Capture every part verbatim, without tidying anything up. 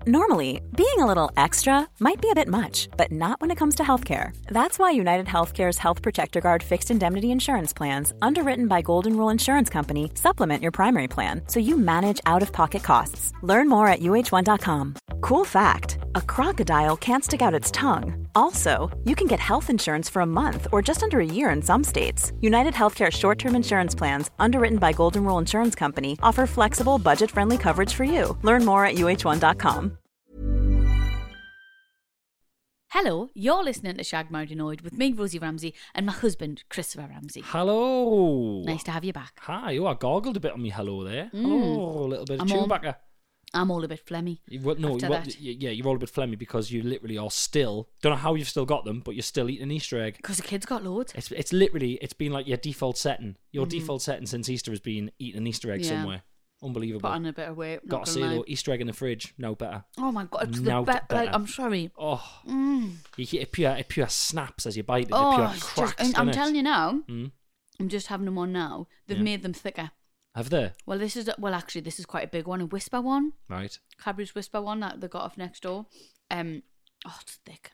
Normally, being a little extra might be a bit much, but not when it comes to healthcare. That's why United Healthcare's Health Protector Guard fixed indemnity insurance plans, underwritten by Golden Rule Insurance Company, supplement your primary plan so you manage out-of-pocket costs. Learn more at U H one dot com. Cool fact, a crocodile can't stick out its tongue. Also, you can get health insurance for a month or just under a year in some states. United Healthcare short-term insurance plans, underwritten by Golden Rule Insurance Company, offer flexible, budget-friendly coverage for you. Learn more at U H one dot com. Hello, you're listening to Shag Married Annoyed with me, Rosie Ramsey, and my husband, Christopher Ramsey. Hello. Nice to have you back. Hi. Oh, I gargled a bit on me hello there. Mm. Hello, a little bit of Chewbacca. I'm all a bit phlegmy. You, well, no, after you, that. yeah, you're all a bit phlegmy because you literally are still, don't know how you've still got them, but you're still eating an Easter egg. Because the kids got loads. It's it's literally, it's been like your default setting. Your Mhm. default setting since Easter has been eating an Easter egg Yeah. somewhere. Unbelievable. Put on a bit of weight. not Got to say gonna lie. though, Easter egg in the fridge, no better. Oh my God, it's No the be- better. like, I'm sorry. Oh, Mm. you hear, it pure, it pure snaps as you bite it. Oh, it pure it's just, cracks. and I'm doesn't it? telling you now, Mm. I'm just having them on now. They've Yeah. made them thicker. Have they? Well, this is, well, actually, this is quite a big one. A Whisper one. Right. Cadbury's Whisper one that they got off next door. Um, oh, it's thick.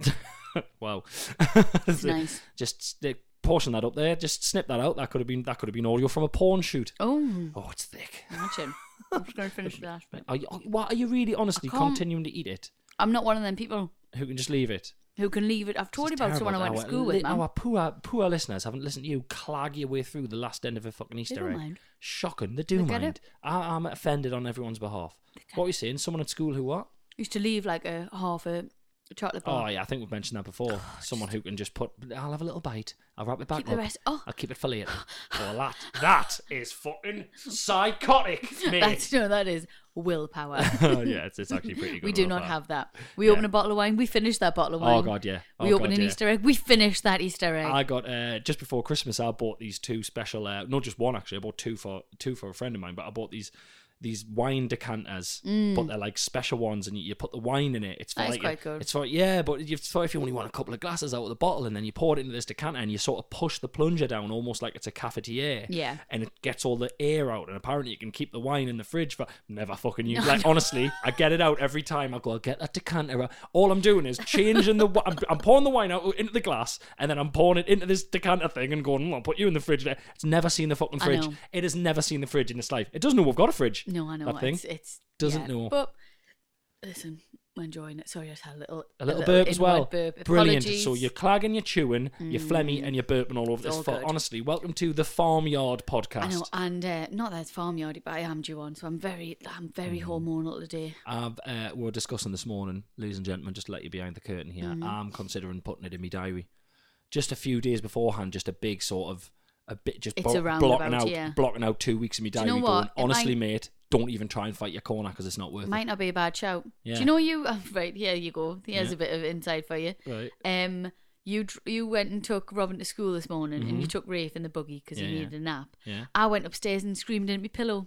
Wow. It's nice. Just uh, portion that up there. Just snip that out. That could have been that could have been audio from a porn shoot. Oh, Oh, it's thick. imagine. I'm just going to finish the last bit. Are you, what, are you really honestly I can't- continuing to eat it? I'm not one of them people Who can just leave it? who can leave it. I've told you It's about someone I terrible. went to Our school with, li- man. Our poor, poor listeners haven't listened to you clag your way through the last end of a fucking Easter don't egg. mind. Shocking. They do They get mind. it. I, I'm offended on everyone's behalf. What are you saying? Someone at school who what? Used to leave like a half a chocolate bar. Oh, yeah, I think we've mentioned that before. Someone who can just put, I'll have a little bite. I'll wrap it back Keep up. the rest. Oh, I'll keep it for later. Oh, that, that is fucking psychotic, mate. that's no, that is willpower. Oh, yeah, it's, it's actually pretty good. We do about not that. have that. We Yeah. open a bottle of wine. We finish that bottle of wine. Oh, God, yeah. Oh, we open God, an yeah. Easter egg. We finish that Easter egg. I got uh, just before Christmas. I bought these two special, uh, not just one actually. I bought two for two for a friend of mine. But I bought these these wine decanters, but they're like special ones, and you, you put the wine in it. It's for That is like quite good. It's for yeah, but it's for if you only want a couple of glasses out of the bottle, and then you pour it into this decanter, and you sort of push the plunger down, almost like it's a cafetiere. Yeah. and it gets all the air out, and apparently you can keep the wine in the fridge for never fucking use. Like honestly, I get it out every time. I go, I'll get that decanter out. All I'm doing is changing the. I'm, I'm pouring the wine out into the glass, and then I'm pouring it into this decanter thing, and going, "Mm, I'll put you in the fridge." There. It's never seen the fucking I fridge. know. It has never seen the fridge in its life. It doesn't know we've got a fridge. no, I know. That thing. It's, it's Doesn't yeah. know. But listen, we're enjoying it. Sorry, I just had a little A little burp as well. inward Burp. Brilliant. Apologies. So you're clagging, you're chewing, you're phlegmy, and you're burping all over this. all Fo- good. Honestly, welcome to the Farmyard podcast. I know, and uh, not that it's farmyardy, but I am due on, so I'm very, I'm very Mm-hmm. hormonal today. I've, uh, we were discussing this morning, ladies and gentlemen, just to let you behind the curtain here. Mm-hmm. I'm considering putting it in my diary. Just a few days beforehand, just a big sort of, a bit, just It's blo- a blocking roundabout, out, yeah. blocking out two weeks in my Do diary. you know going, what? It honestly, might- mate, don't even try and fight your corner because it's not worth Might not be a bad shout. Yeah. Do you know you? Oh, right, here you go. Here's Yeah. a bit of insight for you. it. Right. Um, you dr- you went and took Robin to school this morning, and you took Rafe in the buggy because Mm-hmm. Yeah, he yeah. needed a nap. Yeah. I went upstairs and screamed into my pillow.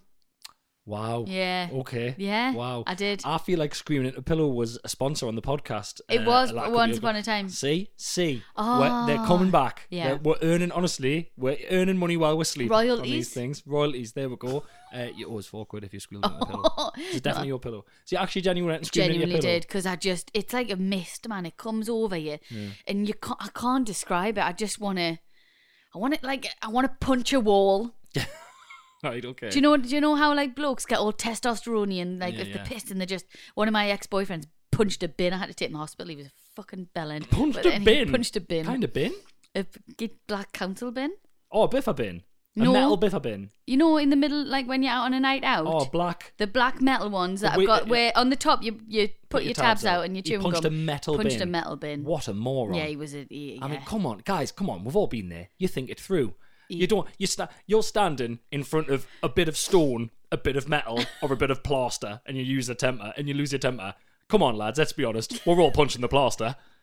Wow. Yeah. Okay. Yeah. Wow. I did. I feel like Screaming Into a Pillow was a sponsor on the podcast. It uh, was like a couple once years ago. upon a time. See, see, Oh, we're, they're coming back. yeah. They're- we're earning. Honestly, we're earning money while we're sleeping. on Royalties. these things. Royalties. There we go. Uh, you always four quid if you scream into a pillow. It's definitely your pillow. So you actually genuinely went and screamed into Genuinely your pillow. did because I just it's like a mist, man. It comes over you, and you can't. I can't describe it. I just want to. I want it like I want to punch a wall. Right. Okay. Do you know? Do you know how like blokes get all testosterone and like Yeah, if yeah. they're pissed and they just one of my ex boyfriends punched a bin. I had to take him to hospital. He was fucking belling. Punched But a then he bin. Punched a bin. Kind of bin. A g- black council bin. Oh, a biffa bin. A No. metal biffa bin. You know, in the middle, like when you're out on a night out. Oh, black. The black metal ones that Wait, have got uh, where on the top you you put, your tabs, out and your He chewing punched gum. a metal punched bin. a metal bin. What a moron. Yeah, he was a. He, I mean, yeah. come on, guys, come on. We've all been there. You think it through. You don't. You sta- You're standing in front of a bit of stone, a bit of metal, or a bit of plaster, and you use a temper, and you lose your temper. Come on, lads. Let's be honest. We're all punching the plaster.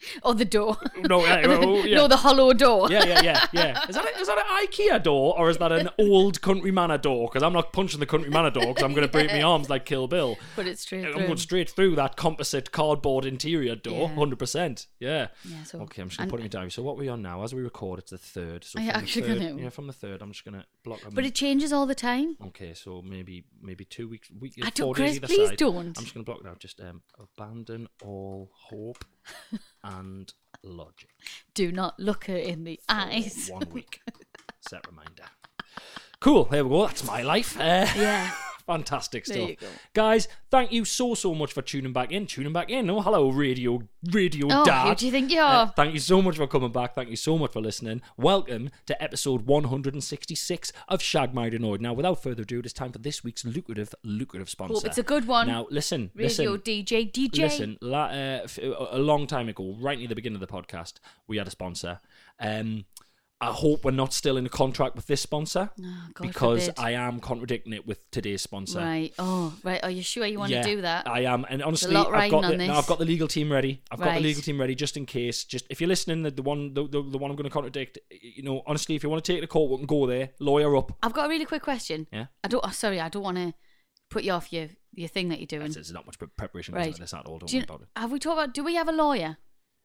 Or the door. No, yeah, oh, yeah. No, the hollow door. Yeah, yeah, yeah, yeah. Is that a, is that an IKEA door or is that an old country manor door? Because I'm not punching the country manor door because I'm going to break my arms like Kill Bill. But it's straight I'm through. going straight through that composite cardboard interior door, Yeah. one hundred percent. Yeah. Yeah, so- Okay, I'm just going and- to put it in my diary. So what are we on now? As we record, it's the third. So Are you from the actually third, gonna? Yeah, from the third, I'm just going to block them. But it changes all the time. Okay, so maybe maybe two weeks, week, I four don't, days Chris, either please side. don't. I'm just going to block it out. Just um, abandon all hope and logic. Do not look her in the for eyes. One week. Set reminder. Cool. There we go. That's my life. Uh, Yeah. Fantastic There stuff. you go. Guys, thank you so, so much for tuning back in. Tuning back in. Oh, hello, Radio Radio Oh, Dad. who do you think you Uh, are? thank you so much for coming back. Thank you so much for listening. Welcome to episode one hundred sixty-six of Shag Married Annoyed. Now, without further ado, it is time for this week's lucrative, lucrative sponsor. Hope it's a good one. Now, listen, Radio listen. D J, D J. Listen, la- uh, f- a long time ago, right near the beginning of the podcast, we had a sponsor. Um, I hope we're not still in a contract with this sponsor Oh, God because forbid. I am contradicting it with today's sponsor. Right. Oh, right. Are you sure you want Yeah, to do that? I am, and honestly, lot I've riding got on the, this. no, I've got the legal team ready. I've got Right. the legal team ready just in case. Just if you're listening, the, the one, the, the, the one I'm going to contradict. You know, honestly, if you want to take it to court, we can go there. Lawyer up. I've got a really quick question. Yeah. I don't. Oh, sorry, I don't want to put you off your your thing that you're doing. There's not much pre- preparation Right. into this at all. Don't Do you, worry about it. have we talked about? Do we have a lawyer?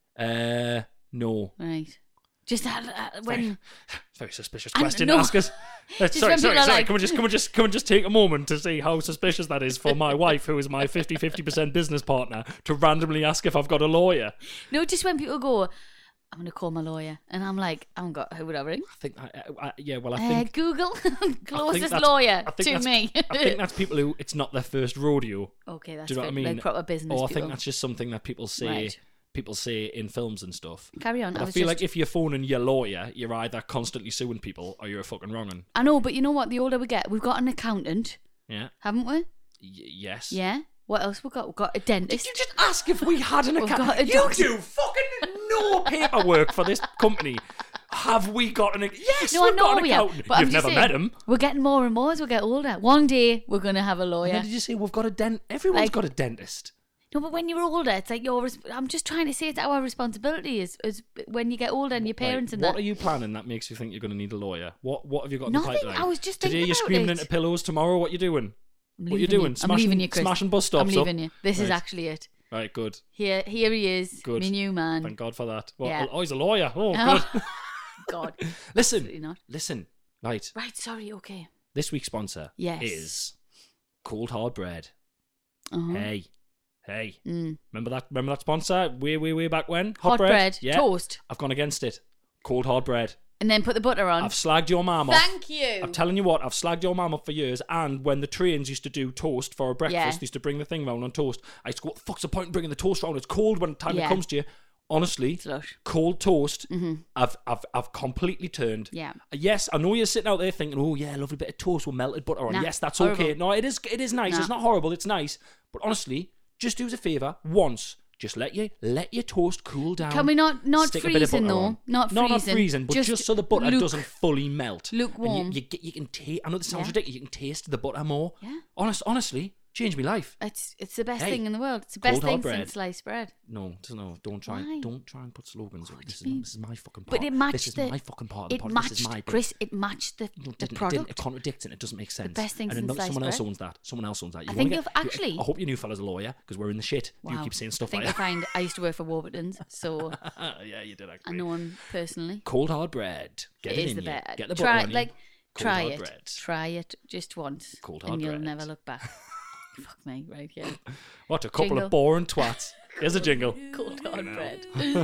Uh, no. Right. Just uh, uh, when. Very suspicious And question no. to ask us. Uh, Just sorry, when sorry, people are sorry. like- Can we just, can we just, can we just take a moment to see how suspicious that is for my wife, who is my fifty-fifty percent business partner, to randomly ask if I've got a lawyer? No, just when people go, I'm going to call my lawyer, and I'm like, I haven't got who would I ring? I think, I, I, I, yeah, well, I Uh, think. Google I closest think that's- lawyer I think to that's- me. I think that's people who it's not their first rodeo. Okay, that's Do you know what I for- mean? like proper business Or I people. think that's just something that people say. Right. People say in films and stuff. Carry on. But I I, was feel just... like if you're phoning your lawyer, you're either constantly suing people or you're a fucking wrong'un. I know, but you know what? The older we get, we've got an accountant, Yeah. haven't we? Y- yes. Yeah. What else we got? We've got a dentist. Did you just ask if we had an We've account? got a You doctor. do fucking no paperwork for this company. Have we got an? Yes, No, I we've know got an we have, accountant. but I'm You've just never saying, met him. We're getting more and more as we get older. One day we're gonna have a And lawyer. then did you say we've got a dent? Everyone's Like- got a dentist. No, but when you're older, it's like your. res- I'm just trying to say it's our responsibility is, is when you get older and your parents Right, and what that. are you planning that makes you think you're going to need a lawyer? What What have you got in Nothing, the pipeline? I was just Today thinking you're about screaming it. into pillows. Tomorrow, what you doing? I'm What you leaving doing? I'm Smashing- leaving you, Chris. smashing bus stops I'm up? leaving you. This is Right. actually it. Right, good. Here, here he is, Good. my new man. Thank God for that. Well, Yeah. oh, he's a lawyer. Oh, Oh. good. God, Listen, absolutely not. listen. Right, Right, sorry. Okay. this week's sponsor Yes. is Cold Hard Bread. Uh-huh. Hey, hey. Mm. Remember that? Remember that sponsor? Way, way, way back when. Hot bread, Yeah. toast, I've gone against it. Cold hard bread. and then put the butter on. I've slagged your mum off. Thank you. I'm telling you what, I've slagged your mum up for years. And when the trains used to do toast for a breakfast, Yeah. they used to bring the thing round on toast. I used to go, what the fuck's the point in bringing the toast round? It's cold when the time Yeah. it comes to you. Honestly, Slush. cold toast, Mm-hmm. I've, I've, I've completely turned. Yeah. Yes, I know you're sitting out there thinking, oh yeah, lovely bit of toast with melted butter on. Nah, Yes, that's horrible. okay. No, it is, it is nice. Nah. It's not horrible. It's nice. But honestly, just do us a favour once. Just let you let your toast cool down. Can we not not Stick a bit of freezing butter though? on. Not No, freezing. not freezing, but just, so the butter luke- doesn't fully melt. lukewarm. And you, you, get, you can taste. I know this sounds Yeah. ridiculous. You can taste the butter more. Yeah. Honest, honestly, changed my life. It's it's the best Hey, thing in the world. It's the best cold hard thing bread. since sliced bread. No, just no. Don't try. Why? Don't try and put slogans. on. This, do you is, mean? this is my fucking part. But it matched This is the. my fucking part of It the podcast. matched, This is my bit. Chris. It matched the No, it the didn't, it didn't. product. It contradicts it. It doesn't make sense. best thing and since another, sliced someone else bread. owns that. Someone else owns that. You I wanna think get- you've actually- I hope your new fella's a lawyer because we're in the shit. Wow. You keep saying I stuff think like I find I used to work for Warburton's, so that. Yeah, you did I actually. know him personally. Cold hard bread. Get it, it is in the you. best. Get the try butter on you. like Cold try hard it. bread. Try it just once, Cold hard and you'll bread. never look back. Fuck me, right here. What a couple Jingle. of boring twats. Here's a jingle. Cold hard bread.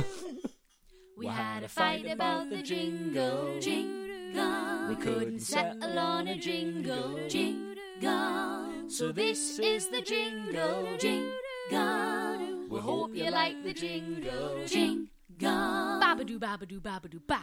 We had a fight about the jingle, jingle. We couldn't settle on a jingle, jingle. So this is the jingle, jingle. We hope you like the jingle, jingle. Babadoo, babadoo, babadoo, ba.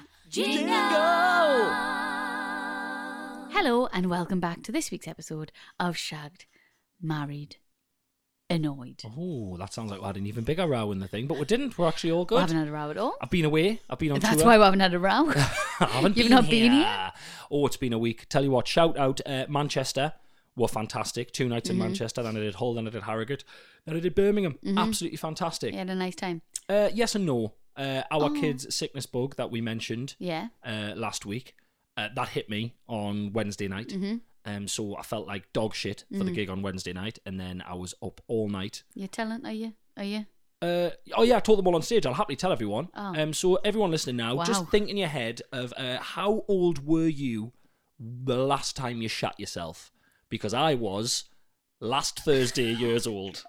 Jingle. Hello, and welcome back to this week's episode of Shagged, Married, Annoyed. Oh, that sounds like we had an even bigger row in the thing, but we didn't. We're actually all We good. haven't had a row at all. I've been away. I've been on That's tour. why we haven't had a row. I haven't You've been not been here. here? Oh, it's been a week. Tell you what, shout out uh, Manchester. Were fantastic. Two nights Mm-hmm. in Manchester. Then I did Hull. Then I did Harrogate. Then I did Birmingham. Absolutely fantastic. You had a nice time. Uh, yes and no. uh, our Oh. kid's sickness bug that we mentioned Yeah. uh, last week, uh, that hit me on Wednesday night. Mm-hmm. Um, so I felt like dog shit for the Mm. gig on Wednesday night, and then I was up all night. You're telling, are you? Are you? Uh, oh yeah, I told them all on stage. I'll happily tell everyone. Oh. Um, so everyone listening now, Wow. just think in your head of uh, how old were you the last time you shat yourself? Because I was last Thursday years old.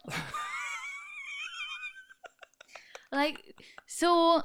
Like, so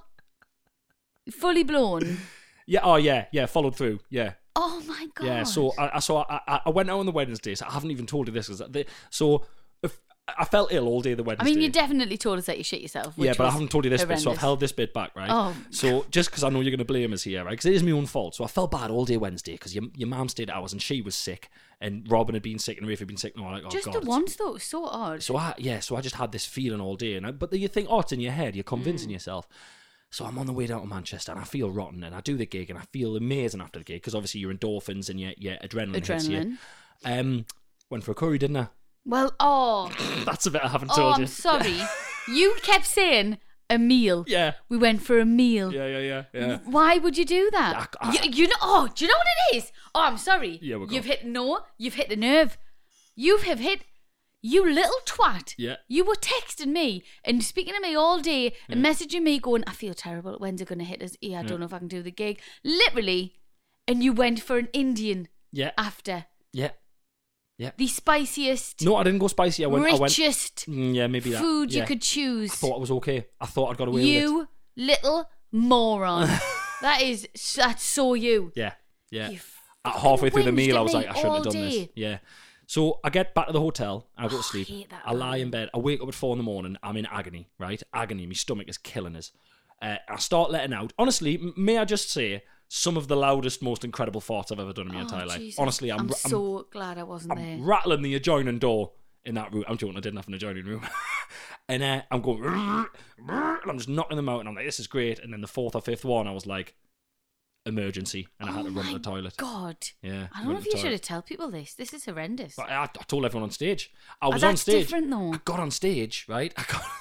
fully blown. Yeah. Oh yeah. Yeah. Followed through. Yeah. Oh my God. Yeah. So I, I so I, I I went out on the Wednesday. So I haven't even told you this. 'Cause they, so if, I felt ill all day the Wednesday. I mean, you definitely told us that you shit yourself. Which Yeah, but I was haven't told you this bit, so I've horrendous. held this bit back, right? Oh. So just because I know you're going to blame us here, right? Because it is my own fault. So I felt bad all day Wednesday because your, your mum stayed at ours and she was sick, and Robin had been sick and Rafe had been sick, and I was like, oh Just god. the it's- once though, it was so odd. So I yeah, so I just had this feeling all day, and I, but then you think, oh, it's in your head, you're convincing Mm. yourself. So I'm on the way down to Manchester, and I feel rotten, and I do the gig, and I feel amazing after the gig because obviously your endorphins and your your adrenaline, hits you. Adrenaline. Um, went for a curry, didn't I? Well, oh, That's a bit I haven't oh, told I'm you. sorry. You kept saying a meal. Yeah. We went for a meal. Yeah, yeah, yeah, yeah. Why would you do that? I- I- you, you know? Oh, do you know what it is? Oh, I'm sorry. Yeah, we're You've gone. hit no. You've hit the nerve. You have hit. You little twat. Yeah. You were texting me and speaking to me all day and messaging me going, I feel terrible. When's it going to hit us? Yeah, I don't know if I can do the gig. Literally. And you went for an Indian Yeah, after. yeah. The spiciest, No, I didn't go spicy. I went. I went. richest Mm, yeah, maybe that. food yeah. you could choose. I thought I was okay. I thought I'd got away with it. You little moron. That is, that's so you. Yeah, yeah. You Uh, halfway through the whinged meal, at I was me like, I shouldn't have all done this. day. Yeah. So I get back to the hotel. I go to Oh, I sleep. hate that I lie man. in bed. I wake up at four in the morning. I'm in agony, right? Agony. My stomach is killing us. Uh, I start letting out. Honestly, m- may I just say, some of the loudest, most incredible farts I've ever done in my Oh, entire life. Jesus. Honestly, I'm, I'm I'm, so glad I wasn't I'm there. rattling the adjoining door in that room. I'm joking, I didn't have an adjoining room. and uh, I'm going, and I'm just knocking them out, and I'm like, this is great. And then the fourth or fifth one, I was like, emergency, and I had Oh to run to my the toilet. God. Yeah, I don't know went if to you the should toilet. have told people this. This is horrendous. But I, I told everyone on stage. I Oh, was on that's stage. different though. I got on stage, right? I got.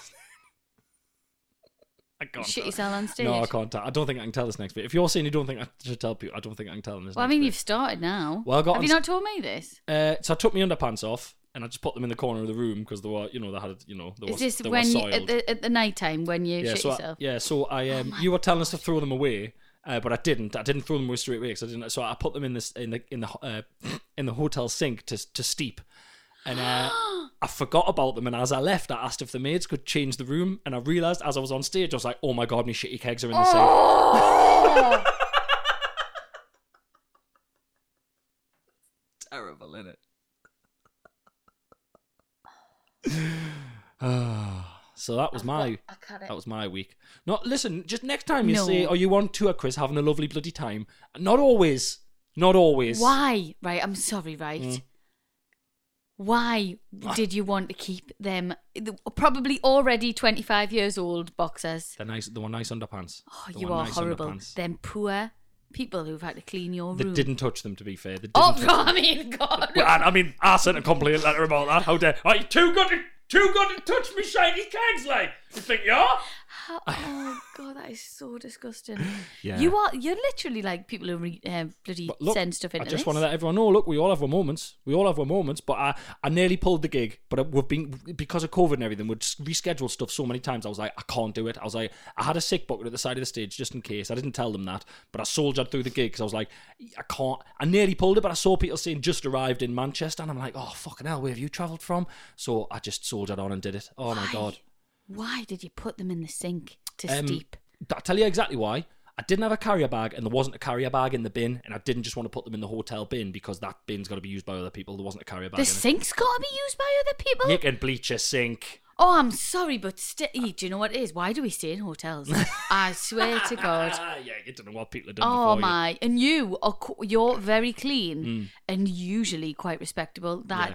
I can't. Shit tell- yourself on stage. No, I can't tell. I don't think I can tell this next bit. If you're saying you don't think I should tell people, I don't think I can tell them this. Well, I next mean, bit. you've started now. Well, I got Have on you s- not told me this? Uh, so I took my underpants off and I just put them in the corner of the room because they were, you know, they had, you know, they Is was, this they when were you, soiled. at the at the night time when you yeah, shit so I, yourself? yeah, so I um, you were telling us to throw them away, uh, but I didn't. I didn't throw them away straight away because I didn't. So I put them in this in the in the uh, in the hotel sink to to steep, and uh, I forgot about them. And as I left, I asked if the maids could change the room, and I realised as I was on stage, I was like, "Oh my god, my shitty kegs are in the sink." Oh! Terrible, isn't it? So that was my I can't. that was my week. No, listen, just next time you No. say, "Are you on tour, Chris? Having a lovely bloody time?" Not always. Not always. Why? Right, I'm sorry, right? Mm. Why did you want to keep them the- probably already twenty-five years old boxers? They're nice. They were nice underpants. Oh, They you were are nice horrible. underpants. Them poor people who've had to clean your They room. didn't touch them, to be fair. They didn't Oh, touch I mean, God. Well, I, I mean, I sent a complaint letter about that. How dare? Are you too good to too good to touch me shiny kegs, like? You think you are? How, oh God, that is so disgusting. Yeah. You are. You're literally like people who re, uh, bloody But look, send stuff I into just this. want to let everyone know. Look, we all have our moments. We all have our moments. But I, I nearly pulled the gig. But we've been because of COVID and everything. We'd rescheduled stuff so many times. I was like, I can't do it. I was like, I had a sick bucket at the side of the stage just in case. I didn't tell them that, but I soldiered through the gig because I was like, I can't. I nearly pulled it, but I saw people saying just arrived in Manchester, and I'm like, oh fucking hell, where have you travelled from? So I just soldiered on and did it. Oh my Why? god. Why did you put them in the sink to Um, steep? I'll tell you exactly why. I didn't have a carrier bag, and there wasn't a carrier bag in the bin, and I didn't just want to put them in the hotel bin because that bin's got to be used by other people. There wasn't a carrier bag The in it. sink's got to be used by other people. You can bleach a sink. Oh, I'm sorry, but st- do you know what it is? Why do we stay in hotels? I swear to God. Ah, yeah, you don't know what people have done Oh before my! And you are co- you're very clean Mm. and usually quite respectable. That's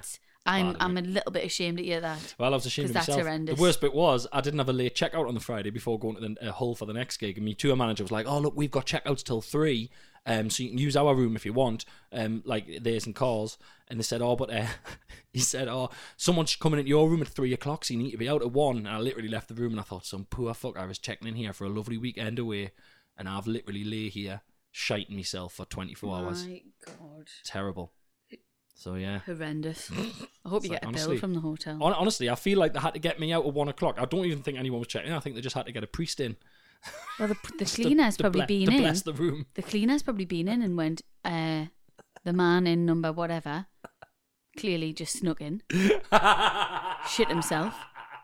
I'm bad, I'm a isn't little bit ashamed to hear that. Well, I was ashamed of 'Cause that's myself. horrendous. The worst bit was I didn't have a late checkout on the Friday before going to the uh, Hull for the next gig, and my tour manager was like, "Oh look, we've got checkouts till three, um, so you can use our room if you want, um, like theirs and calls." And they said, "Oh, but uh, he said, oh, someone's coming into your room at three o'clock, so you need to be out at one." And I literally left the room, and I thought, some poor fuck, I was checking in here for a lovely weekend away, and I've literally lay here shiting myself for twenty-four hours. My God. Terrible. So yeah. Horrendous. I hope you like, get a honestly, bill from the hotel. Hon- Honestly, I feel like they had to get me out at one o'clock. I don't even think anyone was checking in. I think they just had to get a priest in. Well, the, the Just to- cleaner's to probably ble- been to in. bless the room. The cleaner's probably been in and went, uh, the man in number whatever, clearly just snuck in, shit himself.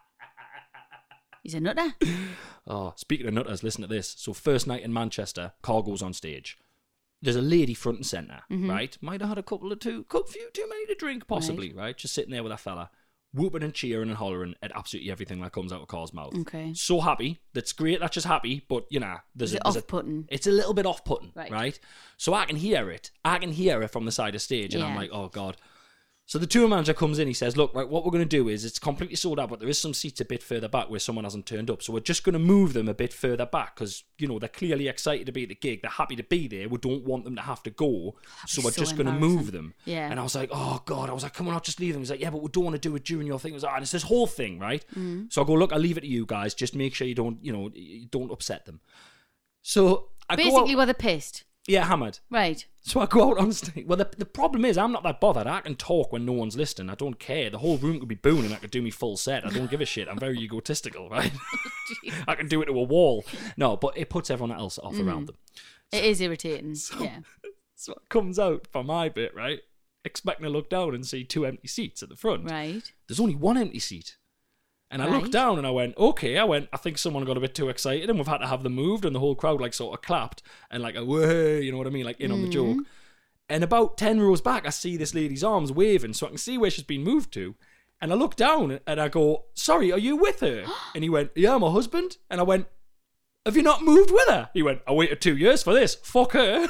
He's a nutter. Oh, speaking of nutters, listen to this. So first night in Manchester, Carl goes on stage. There's a lady front and centre, Mm-hmm. right? Might have had a couple of two, couple few too many to drink, possibly, right? Just sitting there with that fella, whooping and cheering and hollering at absolutely everything that comes out of Carl's mouth. Okay. So happy. That's great. That's just happy. But, you know, there's Is a... it there's a- off-putting? It's a little bit off-putting, Right. right? So I can hear it. I can hear it from the side of stage, and I'm Yeah. like, oh, God. So the tour manager comes in, he says, look, right, what we're going to do is it's completely sold out, but there is some seats a bit further back where someone hasn't turned up. So we're just going to move them a bit further back because, you know, they're clearly excited to be at the gig. They're happy to be there. We don't want them to have to go. So be we're so just going to embarrassing. move them. Yeah. And I was like, oh, God. I was like, come on, I'll just leave them. He's like, yeah, but we don't want to do it during your thing. It was like, and it's this whole thing, right? Mm. So I go, look, I'll leave it to you guys. Just make sure you don't, you know, you don't upset them. So I go Basically, out, were they pissed? yeah, hammered. Right. So I go out on stage. Well, the, the problem is I'm not that bothered. I can talk when no one's listening. I don't care. The whole room could be booing and I could do me full set. I don't give a shit. I'm very egotistical, right? I can do it to a wall. No, but it puts everyone else off around them. It is irritating. yeah. So it comes out for my bit, right? Expecting to look down and see two empty seats at the front. Right. There's only one empty seat. And I Right. looked down and I went, okay, I went, I think someone got a bit too excited and we've had to have them moved, and the whole crowd like sort of clapped and like a way, you know what I mean, like in on the joke. And about ten rows back, I see this lady's arms waving so I can see where she's been moved to. And I look down and I go, sorry, are you with her? And he went, yeah, my husband. And I went, have you not moved with her? He went, I waited two years for this. Fuck her.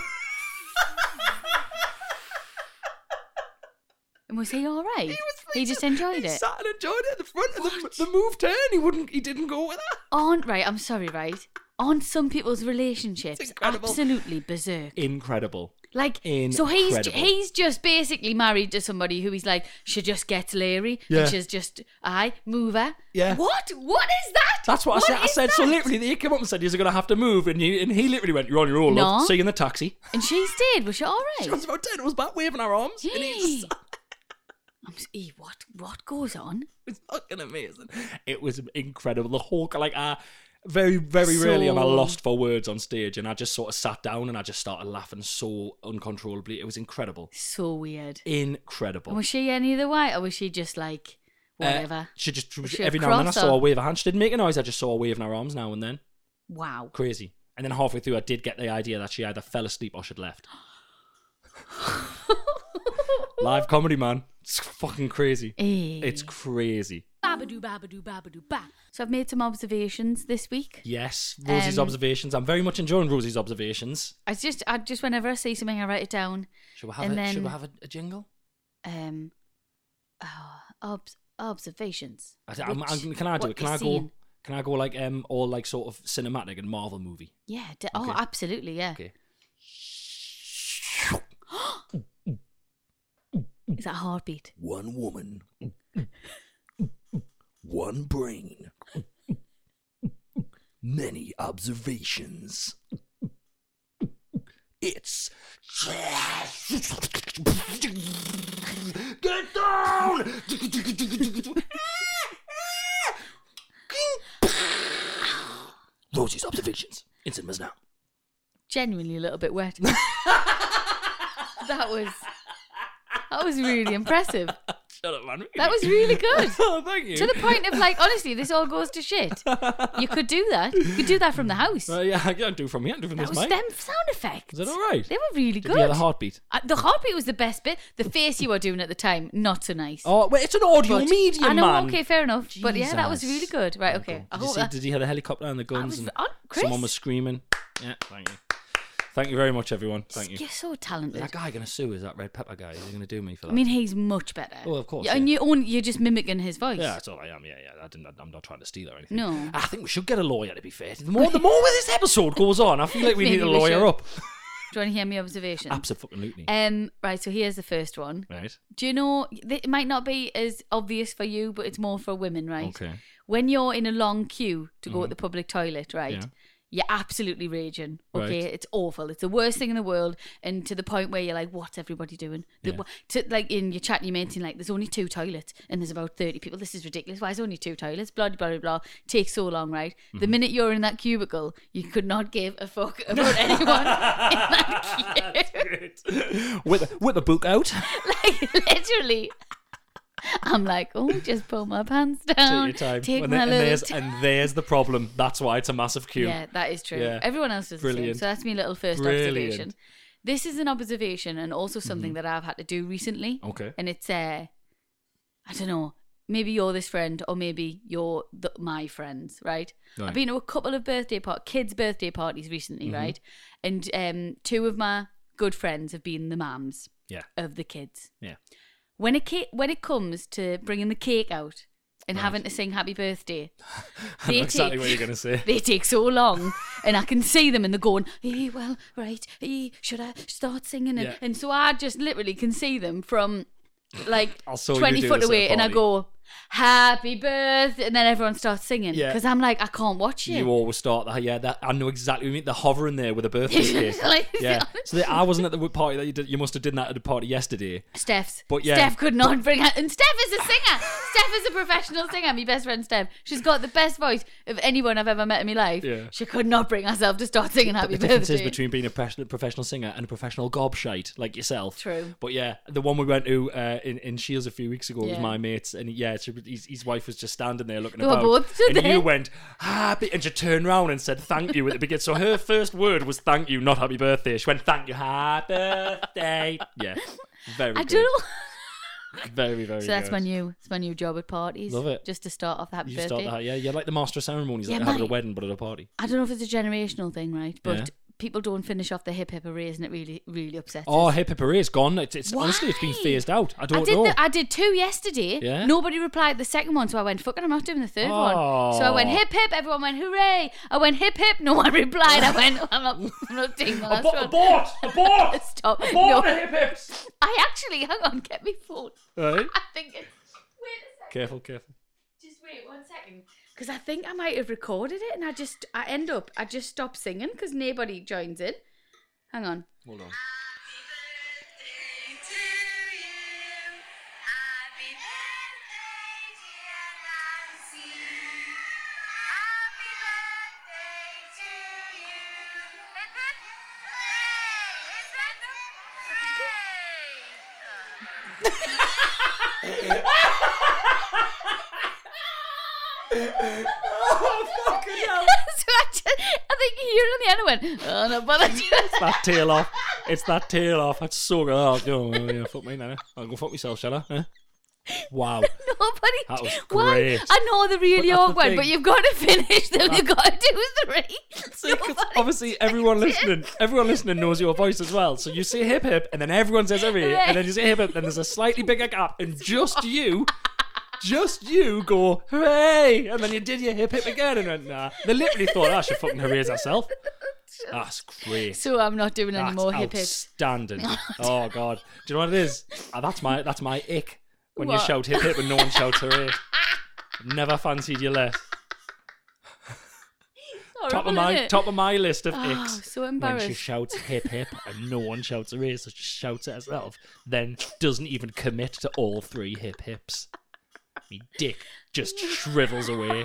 And was he all right? He, was just enjoyed he it. sat and enjoyed it at the front of the, the move turn. He wouldn't, he didn't go with her. On right, I'm sorry, right? On some people's relationships, It's incredible. absolutely berserk. Incredible. Like, so he's Incredible. he's just basically married to somebody who he's like, she just gets Larry, Yeah. and she's just, aye, move her. Yeah. What? What is that? That's what, I said. I is said, so that? literally, they came up and said, you're going to have to move. And he, and he literally went, you're on your own, No. love. See you in the taxi. And she stayed. Was she all She right? was about ten. It was back waving her arms. And he was, Yay. I'm s- eh, what? What goes on? it was fucking amazing. It was incredible. The whole, like, uh, very, very rarely am I So- lost for words on stage. And I just sort of sat down and I just started laughing so uncontrollably. It was incredible. So weird. Incredible. And was she any other way, or was she just like Uh, whatever? she just, Was she a every now and then I crosser? saw her wave her hand. She didn't make a noise. I just saw her waving her arms now and then. Wow. Crazy. And then halfway through, I did get the idea that she either fell asleep or she'd left. Live comedy, man. It's fucking crazy. Eh. It's crazy. Babadoo, babadoo, babadoo, ba. So I've made some observations this week. Yes, Rosie's Um, observations. I'm very much enjoying Rosie's observations. I just, I just whenever I see something, I write it down. Should we have, And a, then- should we have a, a jingle? Um, oh, obs- observations. I, I'm, Which- I'm, can I do what it? Can you're I go? seeing. Can I go like um all like sort of cinematic and Marvel movie? Yeah. De- oh, Okay. absolutely. Yeah. Okay. Is that a heartbeat? One woman, one brain, many observations. It's get down. Rosie's observations in cinemas now. Genuinely a little bit wet. That was, that was really impressive. Shut up, man. That was really good. Oh, thank you. To the point of like, honestly, this all goes to shit. You could do that. You could do that from the house. Uh, yeah, I can't do from here. I can do from That this was mic. them sound effects. Is that all right? They were really Did good. you hear the heartbeat? Uh, the heartbeat was the best bit. The face you were doing at the time, not so nice. Oh, well, it's an audio But- medium, I know, man. okay, fair enough. But yeah, that was Jesus. really good. Right, okay. I Did you, hope see, that- did you hear the helicopter and the guns was- and oh, Chris? someone was screaming? Yeah, thank you. Thank you very much, everyone. Thank you. You're so Is talented. that guy going to sue? Is that Red Pepper guy? Is he going to do me for that? I mean, he's much better. Oh, of course, Yeah, And yeah. you own, you're just mimicking his voice. yeah, that's all I am. Yeah, yeah. I didn't, I'm not trying to steal or anything. No. I think we should get a lawyer, to be fair. The more, the more this episode goes on, I feel like we Maybe need a we lawyer should. up. Do you want to hear my observation? Absolutely. Um, right, so here's the first one. Right. Do you know, it might not be as obvious for you, but it's more for women, right? Okay. When you're in a long queue to go at the public toilet, right? Yeah. You're absolutely raging. Okay, Right. it's awful. It's the worst thing in the world, and to the point where you're like, "What's everybody doing?" The, Yeah. to, like in your chat, you mention like, "There's only two toilets, and there's about thirty people. This is ridiculous. Why is there only two toilets?" Blah blah blah blah. Takes so long, right? The Mm-hmm. minute you're in that cubicle, you could not give a fuck about anyone in that queue. with with the book out. Like literally. I'm like, oh, just pull my pants down. Take your time. Take and, my the- and little there's t- and there's the problem. That's why it's a massive queue. Yeah, that is true. Yeah. Everyone else does the same. Brilliant. So that's my little first Brilliant. observation. This is an observation and also something that I've had to do recently. Okay. And it's, uh, I don't know, maybe you're this friend or maybe you're the, my friends, right? Right. I've been to a couple of birthday part, kids' birthday parties recently, Mm-hmm. right? And um, two of my good friends have been the mums Yeah. of the kids. Yeah. When it ca- when it comes to bringing the cake out and Right. having to sing happy birthday, I know they exactly take- what you're going to say. they take so long, and I can see them and they're going, hey, well, right, hey, should I start singing? And, Yeah. and so I just literally can see them from like I'll saw you twenty do foot this at a away, and I party. go, happy birthday, and then everyone starts singing Yeah. because I'm like, I can't watch you. You always start that. Yeah, that I know exactly what you mean. The hovering there with a birthday cake. Like, Yeah. So the, I wasn't at the party that you did. You must have done that at the party yesterday. Steph's. But yeah. Steph could not bring out. And Steph is a singer. Steph is a professional singer. My best friend Steph. She's got the best voice of anyone I've ever met in my life. Yeah. She could not bring herself to start singing Happy The difference Birthday. is between being a professional professional singer and a professional gobshite like yourself. True. But yeah, the one we went to uh, in in Shields a few weeks ago was Yeah. my mates, and yeah, she, his, his wife was just standing there looking They were about, both stood and there. you went happy, and she turned round and said thank you at the beginning. So her first word was thank you, not happy birthday. She went thank you, happy birthday. Yeah, very. I good. don't know. Very very. So that's good. my new, it's my new job at parties. Love it. Just to start off the Happy You Birthday. start that, yeah. You're like the master of ceremonies, Yeah, like having a mate. wedding but at a party. I don't know if it's a generational thing, right? But Yeah. people don't finish off the hip hip arrays, and it really, really upsets Oh, us. hip hip array's gone. It's, it's honestly it's been Why? phased out. I I don't did, know. the, I did two yesterday. Yeah? Nobody replied the second one, so I went, fucking, I'm not doing the third one. So I went Oh. hip hip, everyone went hooray. I went hip hip, no one replied. I went, I'm not, I'm not doing the last Abo- one. abort! Abort! Stop. Abort No. the hip hips! I actually, hang on, get me phone. Right. I think it's, wait a second. Careful, careful. Just wait one second. Because I think I might have recorded it and I just, I end up, I just stop singing because nobody joins in. Hang on. Hold on. So I, just, I think you on the end went, oh no, but I just, That tail off. It's that tail off. That's so good. Oh, go on. Yeah, fuck me now. I'll go fuck myself, shall I? Huh? Wow. nobody. That was Why? great. I know they're really But that's the awkward, thing. but you've got to finish them. You've got to do three. See, 'cause Nobody obviously everyone sings it. listening, everyone listening knows your voice as well. So you say hip hip, and then everyone says hooray, and then you say hip hip, and there's a slightly bigger gap, and just you, just you go hooray, and then you did your hip hip again, and then nah. They literally thought, "I should fucking hooray herself." That's great. So I'm not doing any That's more hip hip. outstanding. Oh god, do you know what it is? Ah, that's my that's my ick. When you What? shout hip hip and no one shouts hooray. Never fancied you less. Top of my top of my list of Oh, icks. so When she embarrassed. shouts hip hip and no one shouts hooray, so she shouts it herself, then doesn't even commit to all three hip hips. Me dick just shrivels away.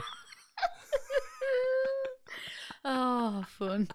Oh, fun.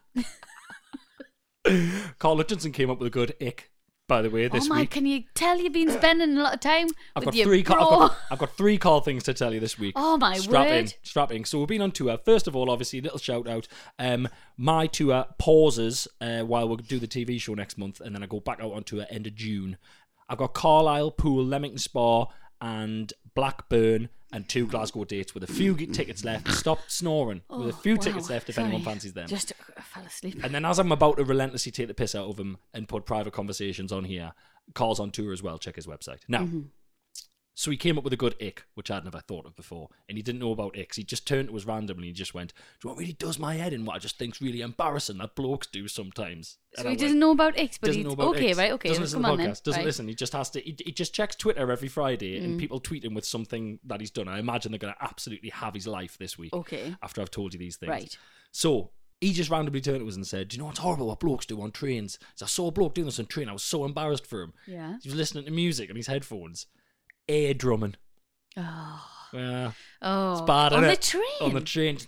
Carl Hutchinson came up with a good ick, by the way, this oh my, week. can you tell you've been spending a lot of time I've with got your three. Car- bro? I've, got, I've got three call things to tell you this week. Oh my strap word. in, strap in. So we've been on tour. First of all, obviously, little shout out. Um, my tour pauses uh, while we do the T V show next month, and then I go back out on tour end of June. I've got Carlisle, Poole, Leamington Spa, and Blackburn, and two Glasgow dates with a few tickets left. Stop snoring. Oh, with a few wow. tickets left if Sorry. anyone fancies them. Just I fell asleep. And then as I'm about to relentlessly take the piss out of him and put private conversations on here, Carl's on tour as well. Check his website. Now, Mm-hmm. so he came up with a good ick, which I'd never thought of before. And he didn't know about icks. He just turned to us randomly and he just went, do you know what really does my head in? What I just think's really embarrassing that blokes do sometimes. So And he I doesn't went, know about X, but doesn't he's know about okay, icks. right? Okay, Doesn't let's listen come to the on then. podcast. Doesn't right. listen. He just has to. He, he just checks Twitter every Friday, Mm. and people tweet him with something that he's done. I imagine they're going to absolutely have his life this week. Okay. After I've told you these things. Right. So he just randomly turned to us and said, "Do you know what's horrible? What blokes do on trains? So I saw a bloke doing this on a train. I was so embarrassed for him. Yeah. He was listening to music on his headphones, air drumming. Oh. Yeah, Oh. it's bad, on innit? the train. On the train.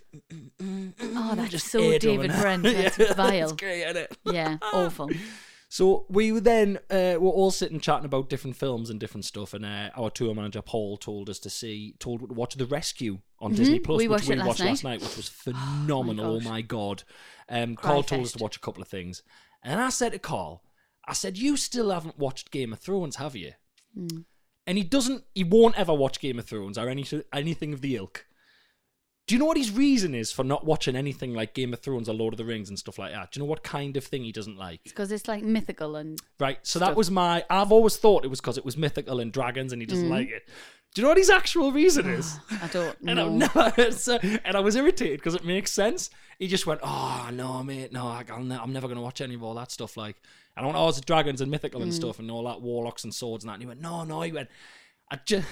Oh, that's Just so air David drumming. Brent. That's Yeah, vile. That's great, isn't it? Yeah, awful. So we were then uh, were all sitting chatting about different films and different stuff, and uh, our tour manager Paul told us to see, told to watch The Rescue on Disney Plus, We which watched we it last watched night. last night, which was phenomenal. Oh gosh. my god! Um, Cry Carl told us fest. to watch a couple of things, and I said to Carl, I said, "You still haven't watched Game of Thrones, have you?" Mm. And he doesn't. He won't ever watch Game of Thrones or any anything of the ilk. Do you know what his reason is for not watching anything like Game of Thrones or Lord of the Rings and stuff like that? Do you know what kind of thing he doesn't like? It's because it's like mythical and Right, so Stuff. that was my... I've always thought it was because it was mythical and dragons and he Mm. doesn't like it. Do you know what his actual reason is? I don't and, know. I've never heard so, and I was irritated because it makes sense. He just went, oh, no, mate, no, I, I'll ne- I'm never going to watch any of all that stuff. Like, I don't know, it's dragons and mythical Mm. and stuff and all that, warlocks and swords and that. And he went, no, no, he went, I just...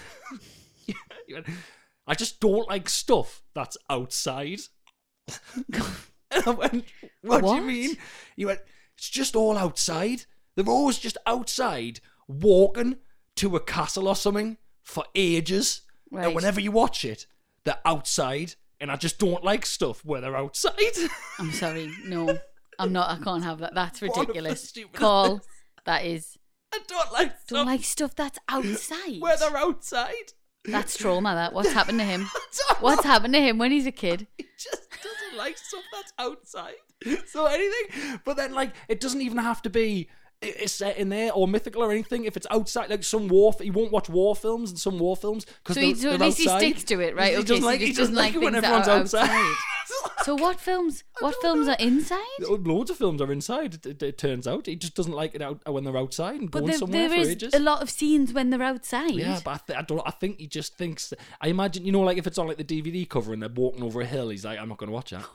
he went, I just don't like stuff that's outside. And I went, what, do What? you mean? He went, it's just all outside. They're always just outside walking to a castle or something for ages. Right. And whenever you watch it, they're outside. And I just don't like stuff where they're outside. I'm sorry. No, I'm not. I can't have that. That's What the ridiculous. stupidest- Call. That is. I don't like stuff Don't like stuff that's outside. where they're outside. That's trauma. That. What's happened to him? I don't What's know. happened to him when he's a kid? He just doesn't like stuff that's outside. So anything, but then like it doesn't even have to be i- it's set in there or mythical or anything. If it's outside, like some war, he won't watch war films and some war films because So, they're, he, so at they're least outside. he sticks to it, right? He, okay, doesn't so like he he just doesn't like it when things that everyone's are outside. outside. So what films? What films are inside? Loads of films are inside. It, it, it turns out he just doesn't like it out when they're outside and But going there, somewhere there for is ages. a lot of scenes when they're outside. Yeah, but I, th- I don't. I think he just thinks. I imagine, you know, like if it's on like the D V D cover and they're walking over a hill, he's like, I'm not going to watch that.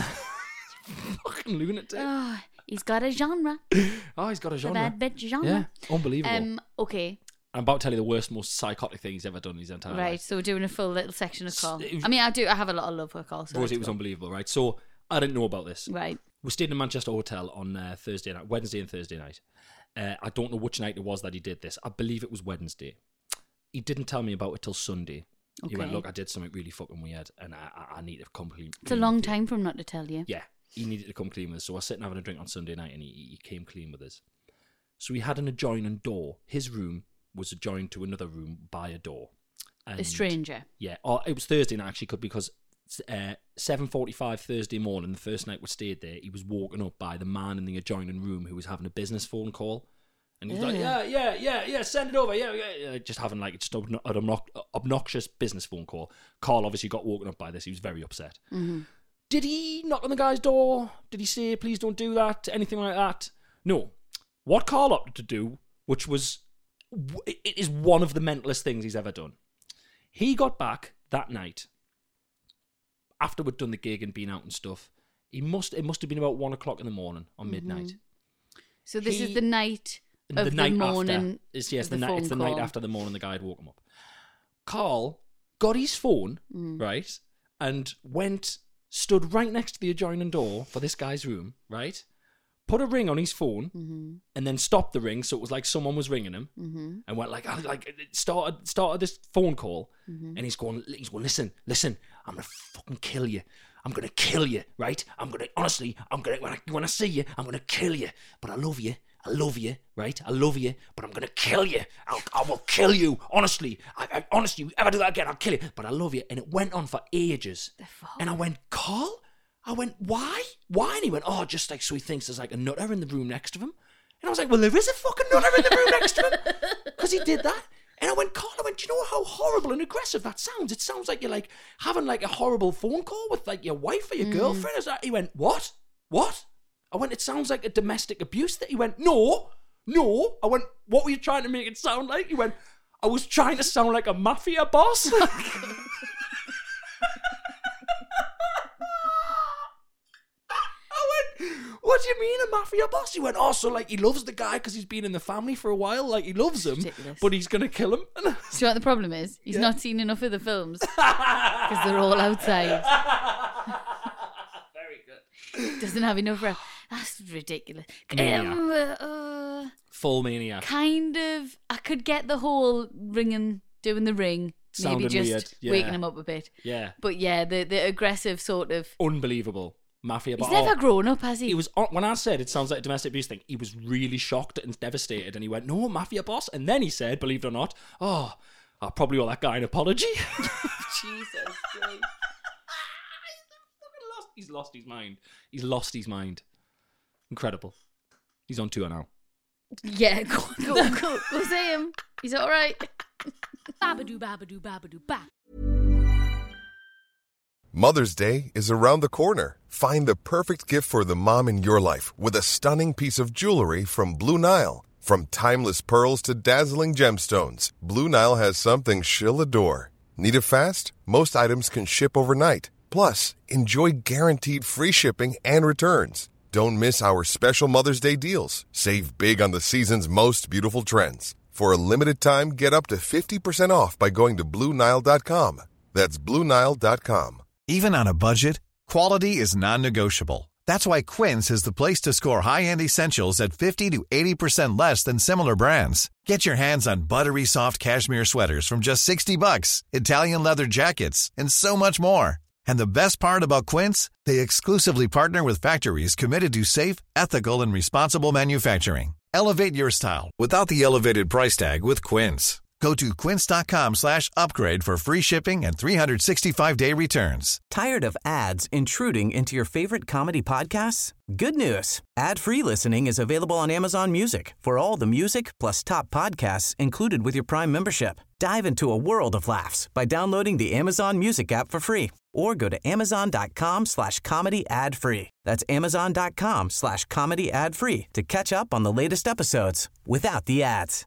Fucking lunatic. Oh, he's got a genre. Oh, he's got a A genre. bad bitch genre. Yeah, unbelievable. Um. Okay. I'm about to tell you the worst, most psychotic thing he's ever done in his entire Right. life. So we're doing a full little section of Carl. it was- I mean, I do. I have a lot of love for Carl. So Rosie, it let's was go. unbelievable, right? So I didn't know about this. Right. We stayed in a Manchester hotel on uh, Thursday night, Wednesday and Thursday night. Uh, I don't know which night it was that he did this. I believe it was Wednesday. He didn't tell me about it till Sunday. He went, Okay. look, I did something really fucking weird, and I, I, I need to come clean. It's a long time for him not to tell you. Yeah, he needed to come clean with us. So I was sitting having a drink on Sunday night, and he, he came clean with us. So he had an adjoining door. His room was adjoined to another room by a door. A And- stranger. Yeah, or it was Thursday night actually, could because uh, seven forty-five Thursday morning, the first night we stayed there, he was woken up by the man in the adjoining room who was having a business phone call. And he was like, yeah, yeah, yeah, yeah, send it over, yeah, yeah, yeah. Just having like just an obnox- obnoxious business phone call. Carl obviously got woken up by this. He was very upset. Mm-hmm. Did he knock on the guy's door? Did he say, please don't do that? Anything like that? No. What Carl opted to do, which was, it is one of the mentalest things he's ever done. He got back that night, after we'd done the gig and been out and stuff. He must, it must have been about one o'clock in the morning or midnight. So this He- is the night And of the the, night morning. after. It's, yes, of the, the night, it's the phone night call. after the morning the guy had woken him up. Carl got his phone, Mm. right, and went, stood right next to the adjoining door for this guy's room, right, put a ring on his phone, Mm-hmm. and then stopped the ring so it was like someone was ringing him, Mm-hmm. and went like, oh, like it started started this phone call, Mm-hmm. and he's going, he's going, listen, listen, I'm gonna fucking kill you. I'm gonna kill you, right? I'm gonna, honestly, I'm gonna, when I, when I see you, I'm gonna kill you. But I love you. I love you, right? I love you, but I'm gonna kill you. I'll, I will kill you, honestly. I, I, honestly, if you ever do that again, I'll kill you. But I love you. And it went on for ages. The fuck? And I went, Carl? I went, why? Why? And he went, oh, just like, so he thinks there's like a nutter in the room next to him. And I was like, well, there is a fucking nutter in the room next to him. Because he did that. And I went, Carl, I went, do you know how horrible and aggressive that sounds? It sounds like you're like having like a horrible phone call with like your wife or your mm. girlfriend. Is that? He went, what? What? I went, it sounds like a domestic abuse. That He went, no, no. I went, what were you trying to make it sound like? He went, I was trying to sound like a mafia boss. What do you mean a mafia boss? He went, oh, so like he loves the guy because he's been in the family for a while. Like he loves him, ridiculous. But he's going to kill him. Do you know what the problem is? He's yeah. not seen enough of the films because they're all outside. Very good. Doesn't have enough rep. That's ridiculous. Um, uh, Full mania. Kind of. I could get the whole ringing, doing the ring. Sounding maybe just weird. Yeah. waking him up a bit. Yeah. But yeah, the, the aggressive sort of... Unbelievable. Mafia He's boss. never oh, grown up, has he? He was when I said it sounds like a domestic abuse thing, he was really shocked and devastated, and he went, no, mafia boss. And then he said, believe it or not, oh, I probably owe that guy an apology. Jesus Christ. He's lost his mind. He's lost his mind. Incredible. He's on tour now. Yeah, go, go, go, go see him. He's all right. Babadoo, babadoo, babadoo, ba. Mother's Day is around the corner. Find the perfect gift for the mom in your life with a stunning piece of jewelry from Blue Nile. From timeless pearls to dazzling gemstones, Blue Nile has something she'll adore. Need it fast? Most items can ship overnight. Plus, enjoy guaranteed free shipping and returns. Don't miss our special Mother's Day deals. Save big on the season's most beautiful trends. For a limited time, get up to fifty percent off by going to Blue Nile dot com. That's Blue Nile dot com. Even on a budget, quality is non-negotiable. That's why Quince is the place to score high-end essentials at fifty to eighty percent less than similar brands. Get your hands on buttery soft cashmere sweaters from just sixty bucks, Italian leather jackets, and so much more. And the best part about Quince, they exclusively partner with factories committed to safe, ethical, and responsible manufacturing. Elevate your style without the elevated price tag with Quince. Go to quince.com slash upgrade for free shipping and three sixty-five day returns. Tired of ads intruding into your favorite comedy podcasts? Good news. Ad-free listening is available on Amazon Music for all the music plus top podcasts included with your Prime membership. Dive into a world of laughs by downloading the Amazon Music app for free or go to amazon.com slash comedy ad free. That's amazon.com slash comedy ad free to catch up on the latest episodes without the ads.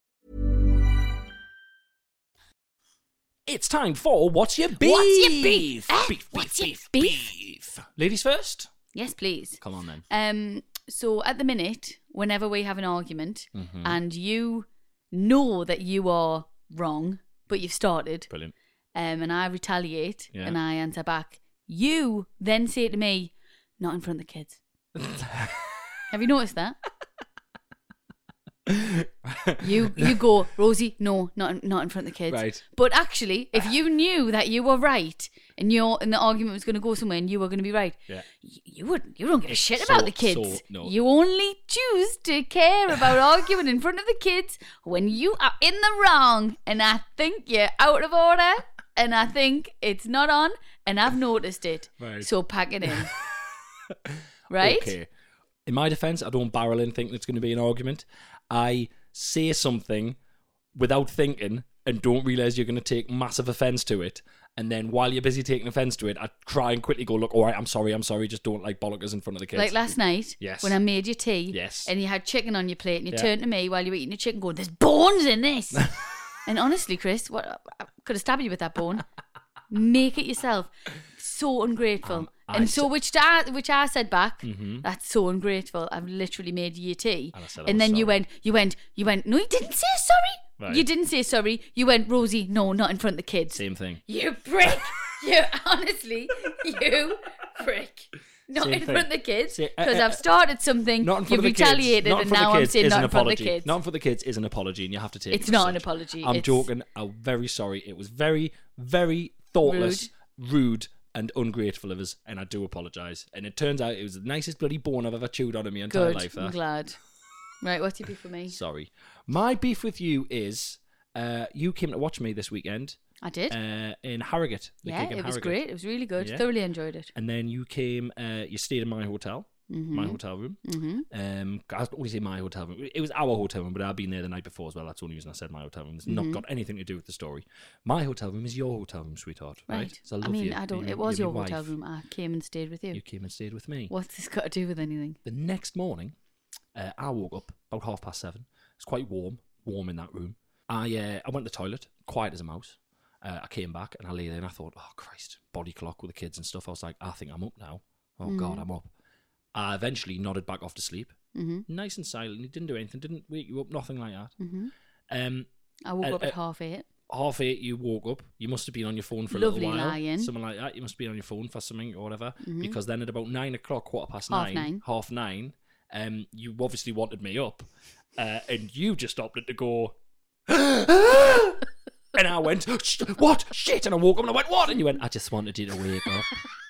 It's time for What's Your Beef? What's Your Beef? Beef, beef, What's beef, Your beef, beef. Ladies first? Yes, please. Come on then. Um. So at the minute, whenever we have an argument mm-hmm. and you know that you are wrong, but you've started, brilliant. Um, and I retaliate yeah. and I answer back, you then say to me, not in front of the kids. Have you noticed that? you you go, Rosie, no, not not in front of the kids. Right. But actually, if you knew that you were right and your and the argument was going to go somewhere and you were going to be right, yeah. you, you would you don't give a shit so, about the kids. So, no. You only choose to care about arguing in front of the kids when you are in the wrong, and I think you're out of order, and I think it's not on, and I've noticed it. Right. So pack it in. Right? Okay. In my defense, I don't barrel in thinking it's going to be an argument. I say something without thinking and don't realise you're going to take massive offence to it. And then while you're busy taking offence to it, I try and quickly go, look, all right, I'm sorry, I'm sorry, just don't like bollockers in front of the kids. Like last night, yes. when I made you tea, yes. and you had chicken on your plate, and you yeah. turned to me while you were eating your chicken going, there's bones in this. And honestly, Chris, what I could have stabbed you with that bone. Make it yourself. So ungrateful. Um, and so which I, which I said back, mm-hmm. that's so ungrateful. I've literally made you tea. And, I said I and then sorry. you went, you went, you went, no, you didn't say sorry. Right. You didn't say sorry. You went, Rosie, no, not in front of the kids. Same thing. You prick. You, honestly, you prick. Not Same in thing. front of the kids, See, because uh, uh, I've started something, not in front you've of the retaliated, kids. Not in and front of now the I'm kids saying is not an in front of the apology. kids. Not in front of the kids is an apology, and you have to take it. It's as not such. an apology. I'm it's joking. I'm very sorry. It was very, very thoughtless, rude, rude and ungrateful of us, and I do apologise. And it turns out it was the nicest bloody bone I've ever chewed on in my entire Good. life. I'm that. glad. Right, what's your beef with me? Sorry. My beef with you is uh, you came to watch me this weekend. I did. Uh, in Harrogate. The yeah, gig in it was Harrogate. great. It was really good. Yeah. Thoroughly enjoyed it. And then you came, uh, you stayed in my hotel. Mm-hmm. my hotel room. Mm-hmm. Um, I always say my hotel room. It was our hotel room, but I'd been there the night before as well. That's the only reason I said my hotel room. It's Mm-hmm. not got anything to do with the story. My hotel room is your hotel room, sweetheart. Right? Right. So I, love I mean, you. I don't. You- It was you're your my hotel wife. room. I came and stayed with you. You came and stayed with me. What's this got to do with anything? The next morning, uh, I woke up about half past seven. It's quite warm, warm in that room. I uh, I went to the toilet, quiet as a mouse. Uh, I came back and I lay there and I thought, oh Christ, body clock with the kids and stuff. I was like, I think I'm up now. Oh Mm-hmm. God, I'm up. I eventually nodded back off to sleep, Mm-hmm. nice and silent. He didn't do anything, didn't wake you up, nothing like that. Mm-hmm. Um, I woke Uh, up at uh, half eight. half eight, you woke up. You must have been on your phone for a Lovely little while, lying. something like that. You must have been on your phone for something or whatever. Mhm. Because then at about nine o'clock, quarter past Half nine, nine. half nine, um, you obviously wanted me up, uh, and you just opted to go. And I went, "Sh- what? Shit! And I woke up and I went, what? And you went, I just wanted you to wake up.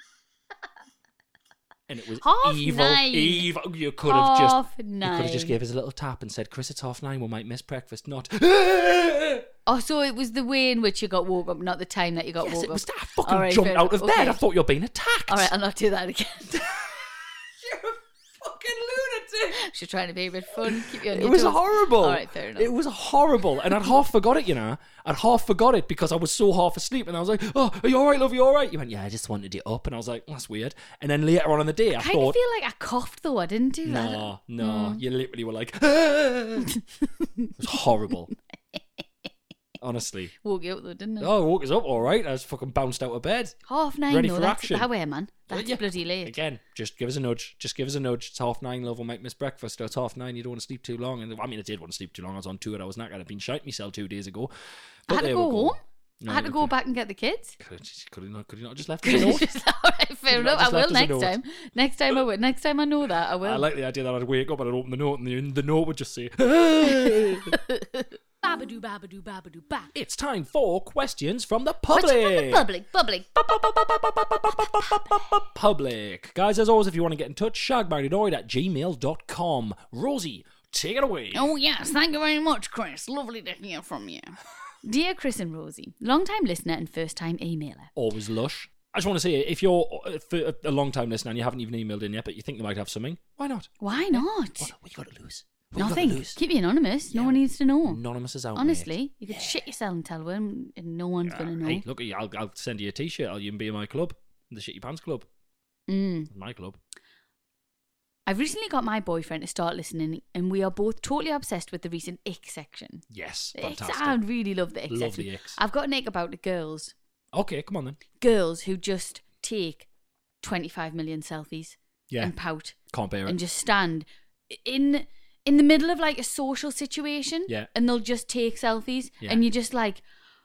And it was Half evil, nine. evil. You could have just, Half you could have just nine. gave us a little tap and said, Chris, it's half nine. We might miss breakfast. Not. Oh, so it was the way in which you got woke up, not the time that you got Yes, woke it was up. that. I fucking All right, jumped fair out of enough. bed. I Okay. thought you were being attacked. All right, I'll not do that again. You're a fucking lunatic. She's trying to be a bit fun. Keep you on It your was toes. horrible. All right, fair enough. It was horrible. And I'd half forgot it, you know. I'd half forgot it because I was so half asleep. And I was like, oh, are you all right, love? You all right? You went, yeah, I just wanted you up. And I was like, that's weird. And then later on in the day, I, I kind thought, of feel like I coughed though. I didn't do that. no, no. You literally were like, it was horrible. Honestly. Woke you up though, didn't it? Oh, I woke us up all right. I was fucking bounced out of bed. Half nine. Ready no, for that's action. How are man? That's Yeah. bloody late. Again, just give us a nudge. Just give us a nudge. It's half nine, love. We'll make miss breakfast. It's half nine. You don't want to sleep too long. And I mean, I did want to sleep too long. I was on tour. I was not going to be shite myself two days ago. I had to there go we home. No, I had to you go could- back and get the kids. Could, could he not? Could he not just left us a note? All right, fair Could you not enough. I just will left us a next note? time. Next time I will. Next time I know that I will. I like the idea that I'd wake up and I'd open the note and the, the note would just say, Babadoo, babadoo, babadoo, ba. it's time for questions from the What's public. public? Public. Public. Guys, as always, if you want to get in touch, shagmarriednoid at gmail dot com. Rosie, take it away. Oh, yes. Thank you very much, Chris. Lovely to hear from you. Dear Chris and Rosie, long-time listener and first-time emailer. Always lush. I just want to say, if you're uh, for a long time listener and you haven't even emailed in yet, but you think you might have something, why not? Why not? What, what you got to lose? What you Nothing. gotta lose? Keep it anonymous. No Yeah. one needs to know. Anonymous is out. Honestly, mate. you could shit yourself and tell them, and no one's going to know. Hey, look, I'll, I'll send you a t-shirt. I'll even be in my club, the Shit Your Pants Club. Mm. My club. I've recently got my boyfriend to start listening, and we are both totally obsessed with the recent ick section. Yes, The icks- fantastic. I really love the ick Love section. the icks. I've got an ick about the girls. Okay, come on then. Girls who just take twenty-five million selfies Yeah, and pout can't bear and it. just stand in in the middle of like a social situation. Yeah. And they'll just take selfies, Yeah. and you're just like,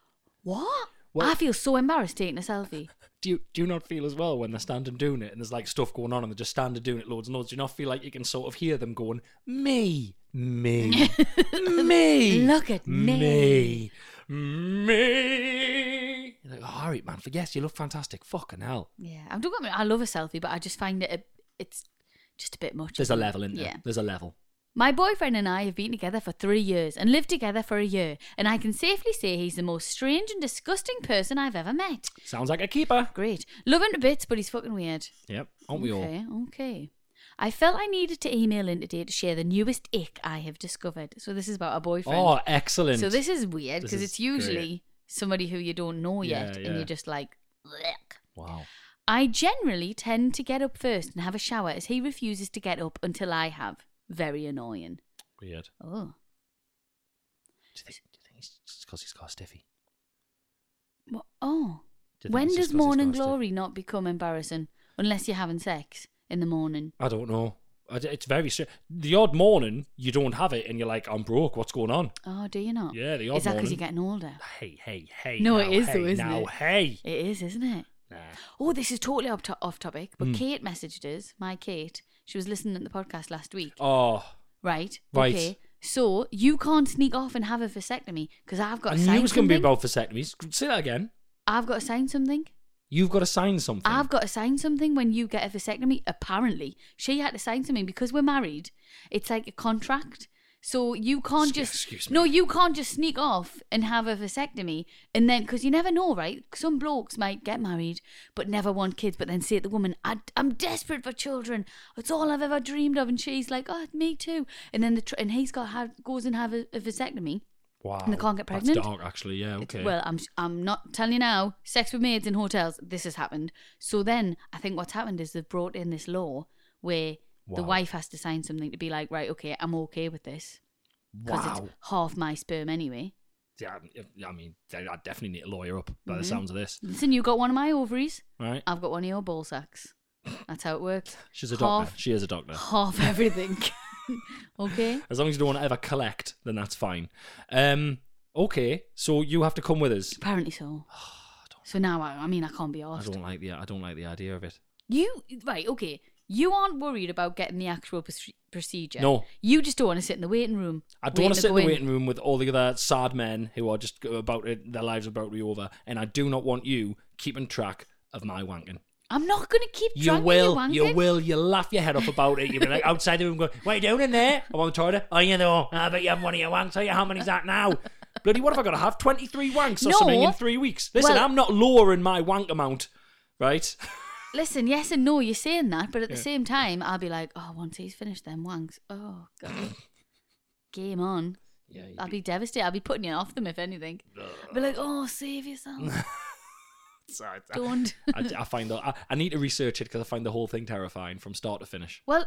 what? Well- I feel so embarrassed taking a selfie. Do you do you not feel as well when they're standing doing it and there's like stuff going on and they're just standing doing it loads and loads? Do you not feel like you can sort of hear them going, me, me, me, Look at me. me, me? You're like, oh, all right, man. For yes, you look fantastic. Fucking hell. Yeah, I'm don't get me. I love a selfie, but I just find it a, it's just a bit much. There's a isn't it? level in there. Yeah. There's a level. My boyfriend and I have been together for three years and lived together for a year, and I can safely say he's the most strange and disgusting person I've ever met. Sounds like a keeper. Great. Love him to bits, but he's fucking weird. Yep, aren't we all? Okay, okay. I felt I needed to email in today to share the newest ick I have discovered. So this is about a boyfriend. Oh, excellent. So this is weird This because is it's usually great. somebody who you don't know yet, Yeah, and yeah. you're just like, blech. Wow. I generally tend to get up first and have a shower as he refuses to get up until I have. Very annoying. Weird. Oh. Do you think, do you think it's just because he's got a stiffy? What? Oh. Do you think When it's does just 'cause he's morning got a stiff- glory not become embarrassing? Unless you're having sex in the morning. I don't know. I d- It's very strange. The odd morning you don't have it, and you're like, "I'm broke. What's going on?" Oh, do you not? Yeah, the odd Is that because morning. you're getting older? Hey, hey, hey! No, now, it is hey, though, isn't now, it? Hey, It is, isn't it? nah. Oh, this is totally off, to- off topic, but Mm. Kate messaged us, my Kate. She was listening to the podcast last week. Oh, Right? Right. Okay. So you can't sneak off and have a vasectomy because I've got I to knew sign it was going to be something. about vasectomies. Say that again. I've got to sign something. You've got to sign something. I've got to sign something when you get a vasectomy. Apparently, she had to sign something because we're married. It's like a contract. So you can't Excuse- just excuse me. no, you can't just sneak off and have a vasectomy, and then because you never know, right? Some blokes might get married but never want kids, but then say to the woman, I, "I'm desperate for children. It's all I've ever dreamed of," and she's like, "Oh, me too." And then the tr- and he's got have, goes and have a, a vasectomy. Wow. And they can't get pregnant. That's dark, actually. Yeah, okay. Well, I'm I'm not telling you now. Sex with maids in hotels. This has happened. So then I think what's happened is they've brought in this law where the Wow. wife has to sign something to be like, right, okay, I'm okay with this. Because Wow. it's half my sperm anyway. Yeah, I mean, I definitely need a lawyer up by the Mhm. sounds of this. Listen, you got one of my ovaries. Right? I've got one of your ball sacks. That's how it works. She's a doctor. Half- She is a doctor. Half everything. Okay. As long as you don't want to ever collect, then that's fine. Um, okay, so you have to come with us. Apparently so. So now, I, I mean, I can't be I asked. don't like the I don't like the idea of it. You, right, okay. You aren't worried about getting the actual proce- procedure. No. You just don't want to sit in the waiting room. I don't want to sit in go the waiting room with all the other sad men who are just about it, their lives are about to be over, and I do not want you keeping track of my wanking. I'm not going to keep You track will, of you you wanking. will, you laugh your head off about it. You'll be like outside the room going, "What are you doing in there?" I'm on the toilet. "Oh, you know, I bet you have one of your wanks. Tell you how many's that now?" Bloody, what have I got to have? twenty-three wanks or No. something in three weeks? Listen, Well- I'm not lowering my wank amount, right? Listen, yes and no, you're saying that, but at the same time, I'll be like, oh, once he's finished them wanks, oh, God. Game on. Yeah, you'd I'll be- be devastated. I'll be putting you off them, if anything. I'll be like, oh, save yourself. Sorry, I- Don't. I, I find that I, I need to research it because I find the whole thing terrifying from start to finish. Well,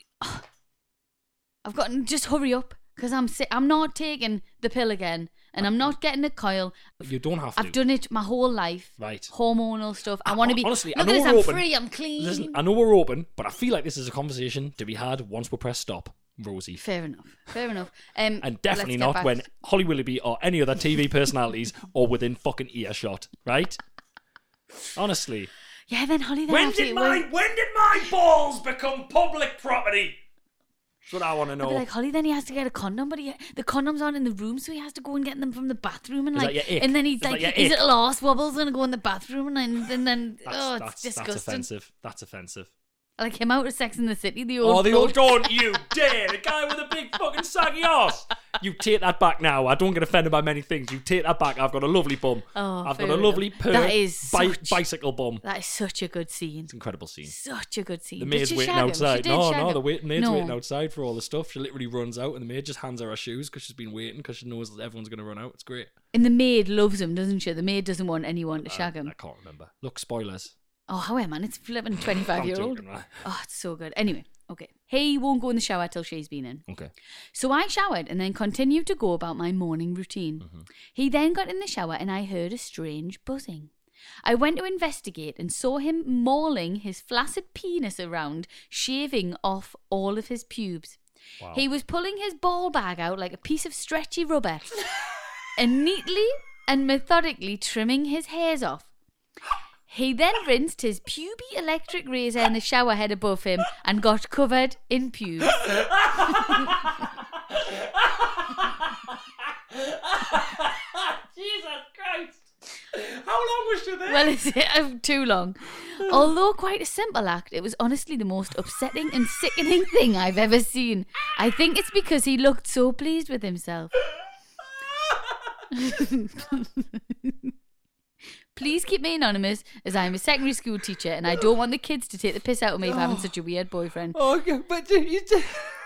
I've got to just hurry up because I'm si- I'm not taking the pill again, and I'm not getting a coil. You don't have to. I've done it my whole life. Right. Hormonal stuff. I want to be. Honestly, I look know at this. we're I'm open. free. I'm clean. Listen, I know we're open, but I feel like this is a conversation to be had once we press stop, Rosie. Fair enough. Fair enough. Um, And definitely let's get not back- when Holly Willoughby or any other T V personalities are within fucking earshot, right? Honestly. Yeah, then Holly. Then When after did it my was- when did my balls become public property? That's what I want to I'd know. be like, Holly, then he has to get a condom, but he, the condoms aren't in the room, so he has to go and get them from the bathroom. And Is like, that your ick? and then he's Is that like, your his ick? little arse wobble's gonna go in the bathroom, and then, and then that's, oh, it's that's, disgusting. that's offensive. That's offensive. Like him out of Sex in the City, the old. Oh, the old bloke. don't you dare! The guy with the big fucking saggy ass. You take that back now. I don't get offended by many things. You take that back. I've got a lovely bum. Oh, I've fair got a lovely enough. per- That is bi- such- bicycle bum. That is such a good scene. It's an incredible scene. Such a good scene. The Did maid's she waiting shag him? She outside. did No, shag no, him. the wait- maid's No. waiting outside for all the stuff. She literally runs out, and the maid just hands her her shoes because she's been waiting because she knows that everyone's going to run out. It's great. And the maid loves him, doesn't she? The maid doesn't want anyone to shag I, him. I can't remember. Look, spoilers. Oh, how am I? It's flipping twenty-five I'm year old. joking, right? Oh, it's so good. Anyway, okay. He won't go in the shower till she's been in. Okay. So I showered and then continued to go about my morning routine. Mm-hmm. He then got in the shower and I heard a strange buzzing. I went to investigate and saw him mauling his flaccid penis around, shaving off all of his pubes. Wow. He was pulling his ball bag out like a piece of stretchy rubber and neatly and methodically trimming his hairs off. He then rinsed his puby electric razor in the shower head above him and got covered in pubes. Jesus Christ! How long was she there? Well, it's uh, too long. Although quite a simple act, it was honestly the most upsetting and sickening thing I've ever seen. I think it's because he looked so pleased with himself. Please keep me anonymous, as I'm a secondary school teacher and I don't want the kids to take the piss out of me for having such a weird boyfriend. Oh, okay, but you the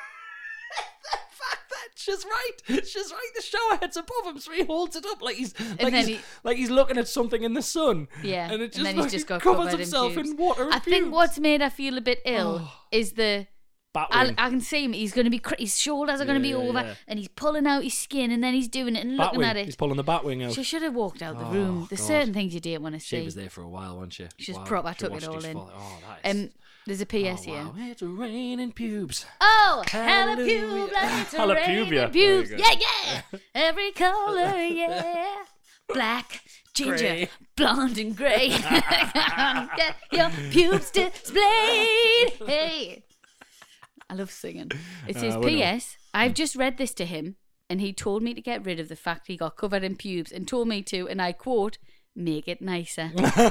fact that she's right. She's right. The shower head's above him, so he holds it up like he's like, then he's, he- like he's looking at something in the sun. Yeah, and it just, then like, he's just got covers covered himself in, pubes. in water. And I think pubes. what's made her feel a bit ill is the. I, Batwing. I can see him. He's going to be. Cr- his shoulders are going to Yeah, be over, yeah. and he's pulling out his skin, and then he's doing it and looking Batwing. at it. He's pulling the batwing out. She should have walked out the Oh, room. There's God. certain things you didn't want to She see. was there for a while, wasn't she? She just Wow. proper She took it watched all his in. fall- Oh, that is. Um, there's a P S oh, here. wow. It's raining pubes. Oh, Hallelujah. halapube, it's a Halapubia. raining Very pubes. good. Yeah, yeah. Every color, yeah. Black, ginger, Grey. blonde, and grey. Get your pubes displayed. Hey. I love singing. It says, Uh, we P know. S. I've just read this to him, and he told me to get rid of the fact he got covered in pubes, and told me to, and I quote, make it nicer.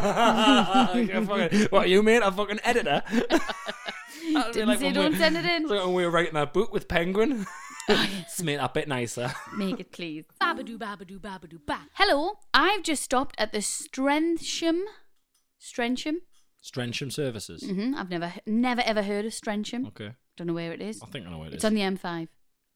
What, you made a fucking editor? Didn't say don't send it in. Like when we were writing that book with Penguin. Make that bit nicer. Make it, please. Babadoo, babadoo, babadoo, ba. Hello, I've just stopped at the Strensham. Strensham? Strensham Services. hmm I've never, never ever heard of Strensham. Okay. Don't know where it is. I think I know where it It's is. on the M five.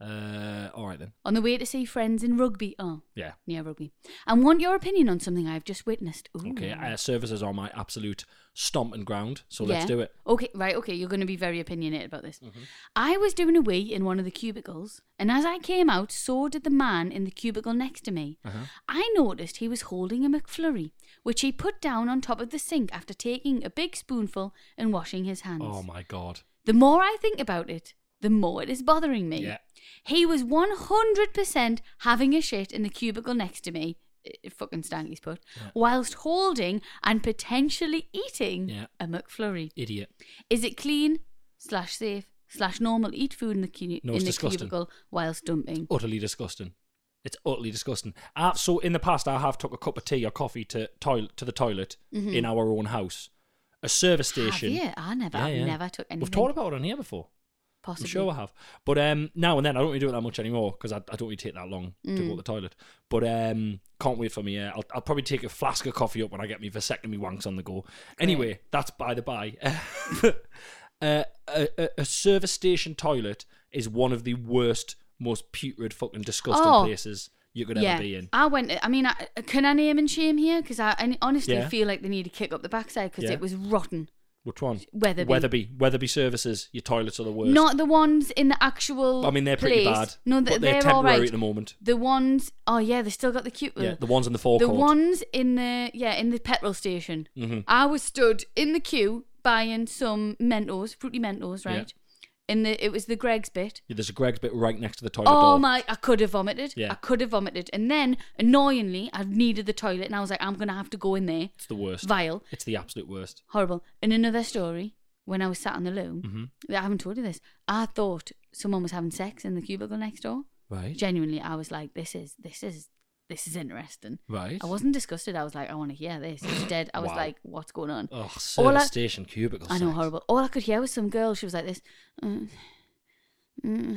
Uh, all right then. On the way to see friends in Rugby. Oh, Yeah. near Rugby. And want your opinion on something I've just witnessed. Ooh. Okay. Uh, services are my absolute stomping ground, so let's Yeah. do it. Okay, right, okay, you're going to be very opinionated about this. Mm-hmm. I was doing a wee in one of the cubicles, and as I came out, so did the man in the cubicle next to me. Uh-huh. I noticed he was holding a McFlurry, which he put down on top of the sink after taking a big spoonful and washing his hands. Oh my god. The more I think about it, the more it is bothering me. Yeah. He was one hundred percent having a shit in the cubicle next to me, it fucking Stanky's put, Yeah. whilst holding and potentially eating Yeah. a McFlurry. Idiot. Is it clean, slash safe, slash normal, eat food in the, cu- No, in it's the disgusting. cubicle whilst dumping? Utterly disgusting. It's utterly disgusting. I've, so in the past, I have took a cup of tea or coffee to toilet to the toilet in our own house. A service station. Have you? I never, Yeah, I've yeah. never took anything. We've talked about it on here before. Possibly. I'm sure I have. But um, now and then, I don't really do it that much anymore because I, I don't really take that long to Mm. go to the toilet. But um, can't wait for me. Uh, I'll, I'll probably take a flask of coffee up when I get me vasectomy wanks on the go. Anyway, that's by the by. uh, a, a, a service station toilet is one of the worst, most putrid, fucking disgusting Oh. places you could Yeah, ever be in. I went. I mean, I, can I name and shame here? Because I, I honestly Yeah. feel like they need to kick up the backside because Yeah. it was rotten. Which one? Weatherby. Weatherby. Weatherby Services. Your toilets are the worst. Not the ones in the actual. I mean, they're pretty place. bad. No, th- but they're, they're all temporary right. at the moment. The ones. Oh yeah, they still got the cute. Yeah, the ones in the forecourt. The ones in the yeah in the petrol station. Mm-hmm. I was stood in the queue buying some Mentos, fruity Mentos, right? Yeah. In the it was the Greg's bit. Yeah, there's a Greg's bit right next to the toilet Oh door. my! I could have vomited. Yeah. I could have vomited, and then annoyingly, I needed the toilet, and I was like, I'm gonna have to go in there. It's the worst. Vile, It's the absolute worst. horrible. And another story, when I was sat on the loo, Mm-hmm. I haven't told you this. I thought someone was having sex in the cubicle next door. Right. Genuinely, I was like, this is this is this is interesting. Right. I wasn't disgusted. I was like, I want to hear this. Instead, I was Wow. like, what's going on? Oh, All service I- station cubicle I know, sex. horrible. All I could hear was some girl. She was like this, uh, uh,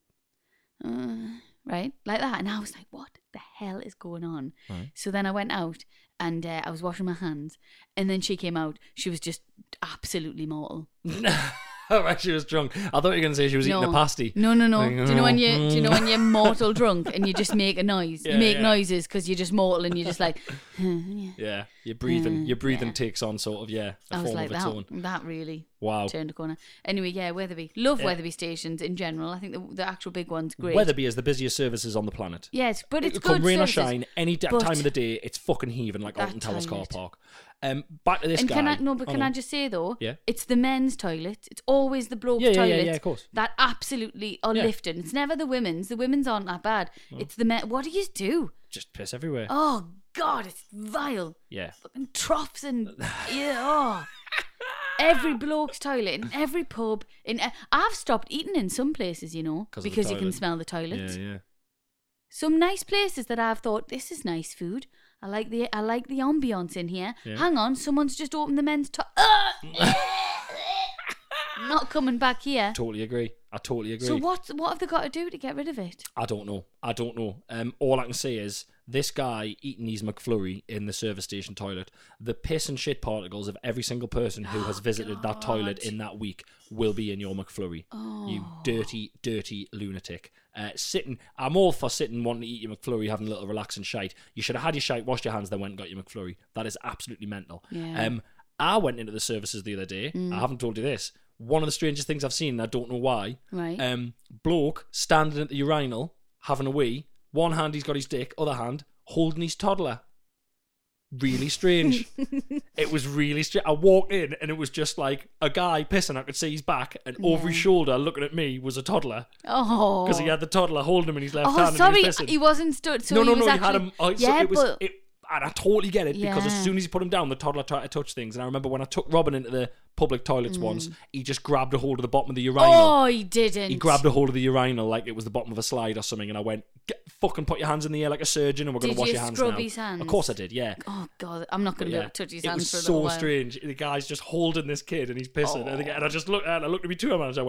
uh, right, like that, and I was like, "What the hell is going on?" Right. So then I went out and uh, I was washing my hands, and then she came out. She was just absolutely mortal. Oh, right, she was drunk. I thought you were going to say she was eating a pasty. No, no, no. Like, do you know when you oh, do you know when you're mortal drunk and you just make a noise? Yeah, you make yeah. noises because you're just mortal and you're just like. yeah. Yeah, your breathing, Mm, your breathing yeah. takes on sort of yeah a I was form like of its that. own. That really Wow. turned a corner. Anyway, yeah, Weatherby. Love Yeah. Weatherby stations in general. I think the, the actual big one's great. Weatherby is the busiest services on the planet. Yes, but it's It come good rain or services. shine, any da- But time of the day, it's fucking heaving like that Alton Towers car toilet. park. Um, back to this And guy. can I no? But Oh, can no. I just say though? Yeah. It's the men's toilet. It's always the blokes' Yeah, yeah, yeah, toilets yeah, of course. that absolutely are Yeah. lifting. It's never the women's. The women's aren't that bad. It's the men. What do you do? Just piss everywhere. Oh God, it's vile. Yeah. Fucking troughs and yeah. Oh. Every bloke's toilet in every pub. In I've stopped eating in some places, you know, 'Cause of the because you can toilet. smell the toilets. Yeah, yeah. Some nice places that I've thought this is nice food. I like the I like the ambience in here. Yeah. Hang on, someone's just opened the men's to- Not coming back here. Totally agree. I totally agree. So what what have they got to do to get rid of it? I don't know. I don't know. Um, all I can say is this guy eating his McFlurry in the service station toilet, the piss and shit particles of every single person who has visited that toilet in that week will be in your McFlurry. You dirty, dirty lunatic. Uh, sitting, I'm all for sitting, wanting to eat your McFlurry, having a little relaxing shite. You should have had your shite, washed your hands, then went and got your McFlurry. That is absolutely mental. Yeah. Um, I went into the services the other day. I haven't told you this. One of the strangest things I've seen, and I don't know why. Right. Um, bloke standing at the urinal, having a wee. One hand he's got his dick, other hand holding his toddler. Really strange. It was really strange. I walked in and it was just like a guy pissing. I could see his back, and over his shoulder, looking at me, was a toddler Oh. because he had the toddler holding him in his left Oh, hand. sorry, and he was pissing. he wasn't stood. So no, he no, was no. actually, He had him. Oh, so yeah, it was. but It, and I totally get it because as Yeah. soon as he put him down, the toddler tried to touch things. And I remember when I took Robin into the public toilets once, he just grabbed a hold of the bottom of the urinal. oh, he didn't. He grabbed a hold of the urinal like it was the bottom of a slide or something, and I went, Get, "Fucking put your hands in the air like a surgeon, and we're going Did to wash you your hands scrub now." his hands? Of course I did, yeah. Oh God, I'm not But going to yeah, be able to touch his it hands was for a so little while. strange. The guy's just holding this kid, and he's pissing, and, I- and I just looked at, I looked at me two of them, and I went,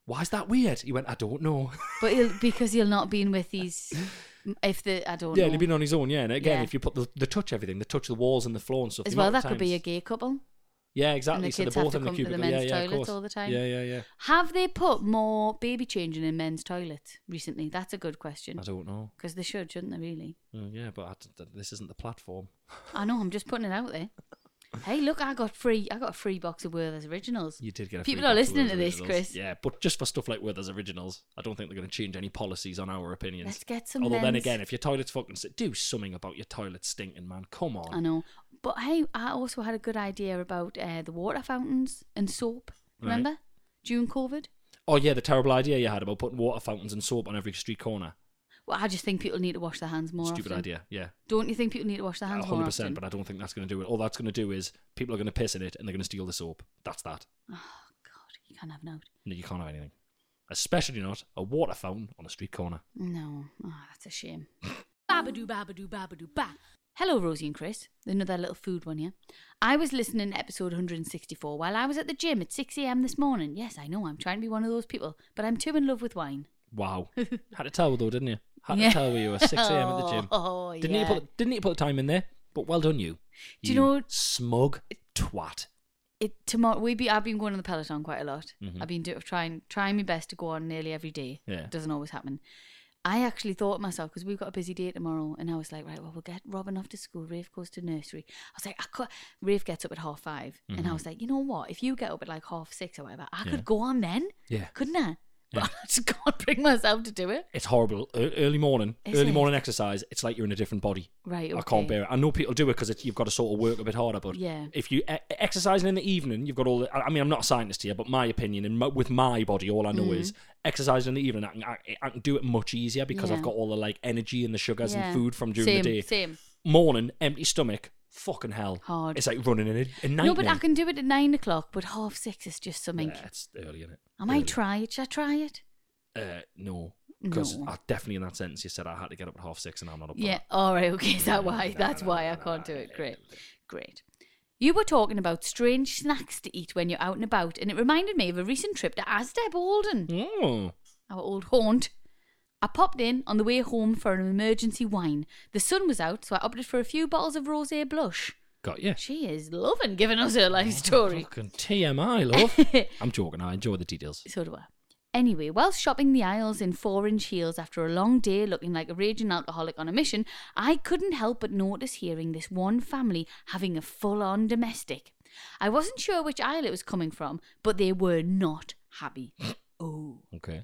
Why is that weird? He went, I don't know. But he'll, because he'll not been with his... If the... I don't Yeah, know. he'll been on his own, yeah. And again, Yeah. if you put the, the touch everything, the touch the walls and the floor and stuff. As the well, amount that of could be a times- gay couple. Yeah, exactly. And the So kids they're have both to in the come to the cubicle. men's yeah, yeah, of toilets course. all the time. Yeah, yeah, yeah. Have they put more baby changing in men's toilets recently? That's a good question. I don't know. Because they should, shouldn't they, really? Uh, yeah, but I, th- this isn't the platform. I know, I'm just putting it out there. Hey, look, I got free. I got a free box of Werther's Originals. You did get a People free are box of listening to Werther's this, Originals. Chris. Yeah, but just for stuff like Werther's Originals, I don't think they're going to change any policies on our opinions. Let's get some Although then men's- again, if your toilet's fucking... st- do something about your toilet stinking, man. Come on. I know. But hey, I also had a good idea about uh, the water fountains and soap. Remember? During COVID? Oh, yeah, the terrible idea you had about putting water fountains and soap on every street corner. Well, I just think people need to wash their hands more Stupid often. idea, yeah. Don't you think people need to wash their hands one more hundred often? percent, but I don't think that's going to do it. All that's going to do is people are going to piss in it and they're going to steal the soap. That's that. Oh, God, you can't have an out. No, you can't have anything. Especially not a water fountain on a street corner. No. Oh, that's a shame. Babadoo, babadoo, babadoo, ba. Hello, Rosie and Chris. Another little food one here. I was listening to episode one hundred sixty-four while I was at the gym at six a.m. this morning. Yes, I know, I'm trying to be one of those people, but I'm too in love with wine. Wow. Had to tell though, didn't you? Had Yeah. to tell you were six a.m. at the gym. Oh, Didn't yeah. you put didn't you put the time in there? But well done you. Do you know- smug twat. It tomorrow we be I've been going on the Peloton quite a lot. Mhm. I've been do, trying trying my best to go on nearly every day. Yeah. It doesn't always happen. I actually thought to myself, because we've got a busy day tomorrow, and I was like, right, well, we'll get Robin off to school. Rafe goes to nursery. I was like, I could. Rafe gets up at half five, and I was like, you know what? If you get up at like half six or whatever, I Mm-hmm. Yeah. could go on then, Yeah. couldn't I? But Yeah. I just can't bring myself to do it. It's horrible. E- early morning, Is early it? morning exercise. It's like you're in a different body. Right. I Okay. can't bear it. I know people do it because you've got to sort of work a bit harder. But Yeah. if you e- exercising in the evening, you've got all. The, I I mean, I'm not a scientist here, but my opinion and my, with my body, all I know Mm. is exercising in the evening. I can, I, I can do it much easier because Yeah. I've got all the like energy and the sugars Yeah. and food from during same, the day. Same. Morning, empty stomach. Fucking hell. Hard. It's like running in a, a nightmare. No, but I can do it at nine o'clock. But half six is just something. Yeah, it's early, isn't it? I might try it. Should I try it? Uh, no. Because No. I definitely in that sentence you said I had to get up at half six and I'm not up for Yeah. that. All right. Okay. Is that why? That's why I can't do it. Great. Great. You were talking about strange snacks to eat when you're out and about, and it reminded me of a recent trip to Asda Bolden, Oh. our old haunt. I popped in on the way home for an emergency wine. The sun was out, so I opted for a few bottles of rosé blush. Got you. She is loving giving us her life story. Fucking T M I, love. I'm joking. I enjoy the details. So do I. Anyway, whilst shopping the aisles in four-inch heels after a long day looking like a raging alcoholic on a mission, I couldn't help but notice hearing this one family having a full-on domestic. I wasn't sure which aisle it was coming from, but they were not happy. Oh. Okay.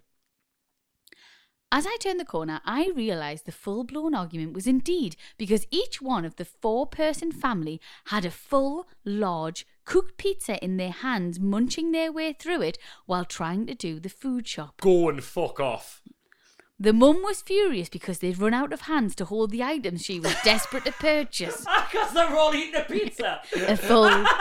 As I turned the corner, I realised the full-blown argument was indeed because each one of the four-person family had a full, large, cooked pizza in their hands, munching their way through it while trying to do the food shop. Go and fuck off. The mum was furious because they'd run out of hands to hold the items she was desperate to purchase. Because they're all eating a pizza. A full,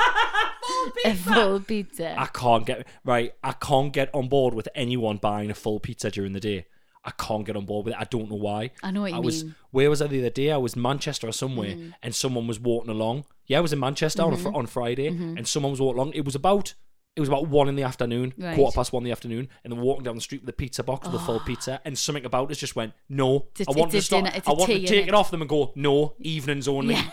a full pizza. I can't get right. I can't get on board with anyone buying a full pizza during the day. I can't get on board with it. I don't know why. I know what you I was mean. where was I the other day? I was in Manchester or somewhere, Mm. and someone was walking along. Yeah, I was in Manchester on a Mm-hmm. fr- on Friday, and someone was walking along. It was about it was about one in the afternoon, Right. quarter past one in the afternoon, and they're walking down the street with a pizza box with a full pizza, and something about us just went no. It's a- I wanted it's to a stop. dinner- it's a I wanted tea, to take innit? it off them and go no, evenings only. Yeah.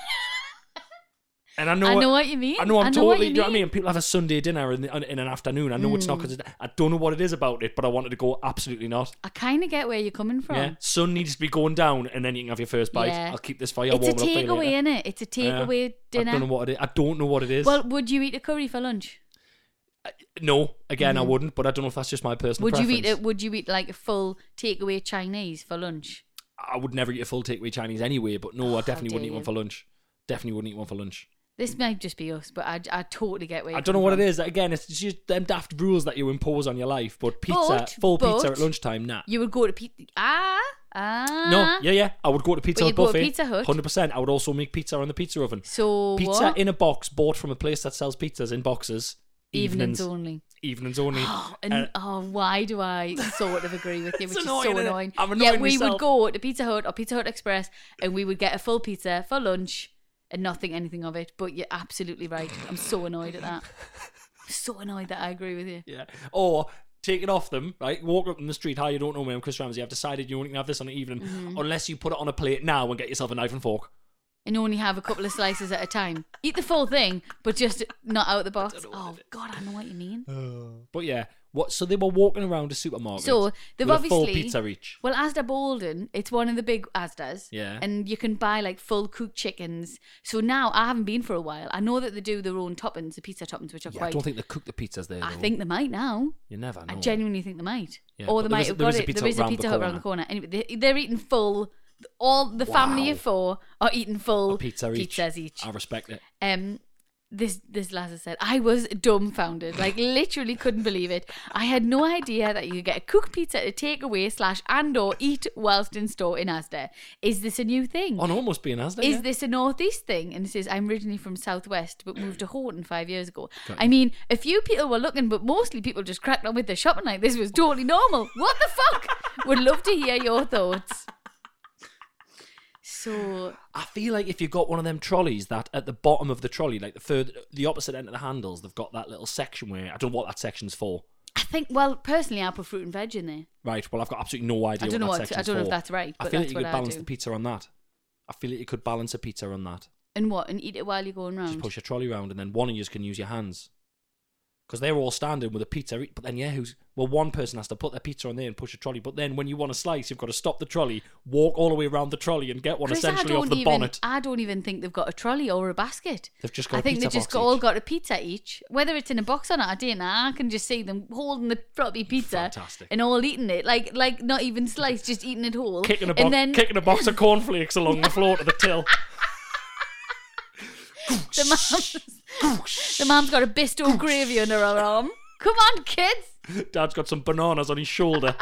And I know, I know it- what you mean. I know I'm I know what totally. you You know what I mean. mean? People have a Sunday dinner in, the, in an afternoon. I know it's not because I don't know what it is about it, but I wanted to go absolutely not. I kind of get where you're coming from. Yeah, sun needs to be going down, and then you can have your first bite. Yeah. I'll keep this fire It's a warm. up for you takeaway, later. innit? It's a takeaway Yeah. dinner. I don't know what it is. I don't know what it is. Well, would you eat a curry for lunch? no, again, I wouldn't. But I don't know if that's just my personal. Would you preference. eat it? Would you eat like a full takeaway Chinese for lunch? I would never eat a full takeaway Chinese anyway. But no, I definitely dare wouldn't eat one you. for lunch. Definitely wouldn't eat one for lunch. This might just be us, but I, I totally get where you're I don't know coming what from. it is. Again, it's just them daft rules that you impose on your life. But pizza, But- full pizza but- at lunchtime, nah. You would go to pizza. Ah, ah. No, yeah, yeah. I would go to Pizza But Hut you'd go to buffet. Pizza Hut? Hundred percent. I would also make pizza on the pizza oven. So Pizza what? in a box bought from a place that sells pizzas in boxes. Evenings only. Evenings only. And Uh, oh, why do I sort of agree with you? It's Which is annoying, so isn't it? annoying. I'm yeah, annoying we myself. would go to Pizza Hut or Pizza Hut Express, and we would get a full pizza for lunch and not think anything of it. But you're absolutely right. I'm so annoyed at that. I'm so annoyed that I agree with you. yeah. Or take it off them, right? Walk up in the street. Hi, you don't know me. I'm Chris Ramsey. I've decided you only can have this on the evening Mm-hmm. unless you put it on a plate now and get yourself a knife and fork. And only have a couple of slices at a time. Eat the full thing, but just not out of the box. know Oh, what it is. God, I know what you mean. But yeah, what? So they were walking around a supermarket. So, they've with obviously... a full pizza each. Well, Asda Bolden, it's one of the big Asdas. Yeah. And you can buy like full cooked chickens. So now, I haven't been for a while. I know that they do their own toppings, the pizza toppings, which are Yeah, quite... I don't think they cook the pizzas there. I though. think they might now. you never know. I genuinely think they might. Yeah, Or but they there might is- have there got is a it. pizza There is a round the pizza hut around corner. the corner. Anyway, they, they're eating full... All the family Wow. of four are eating full A pizza each. pizzas each. I respect it. Um, this this lass said, I was dumbfounded, like literally couldn't believe it. I had no idea that you could get a cooked pizza to take away slash and or eat whilst in store in Asda. Is this a new thing? On almost being Asda. Is yeah. this a northeast thing? And it says, I'm originally from Southwest, but moved to Horton five years ago. I mean, a few people were looking, but mostly people just cracked on with their shopping like this was totally normal. What the fuck? Would love to hear your thoughts. So I feel like if you've got one of them trolleys that at the bottom of the trolley, like the third, the opposite end of the handles, they've got that little section where I don't know what that section's for. I think, well, personally, I put fruit and veg in there. Right. Well, I've got absolutely no idea. I don't know what what. that I section's don't know if for. that's right, I but feel that's like you what could I balance do. the pizza on that. I feel like you could balance a pizza on that. And what? And eat it while you're going Just round. push your trolley round, and then one of you can use your hands. Because they're all standing with a pizza. But then, yeah, who's well, one person has to put their pizza on there and push a trolley. But then, when you want a slice, you've got to stop the trolley, walk all the way around the trolley, and get one Chris, essentially I off don't the even, bonnet. I don't even think they've got a trolley or a basket. They've just got I a think pizza they just box got, all each. got a pizza each. Whether it's in a box or not, I don't know. I can just see them holding the floppy pizza Fantastic. and all eating it, like like not even sliced, just eating it whole. Kicking a, bo- and then kicking a box of cornflakes along the floor to the till. the mom's, the mom's got a Bisto gravy under her arm. Come on, kids. Dad's got some bananas on his shoulder.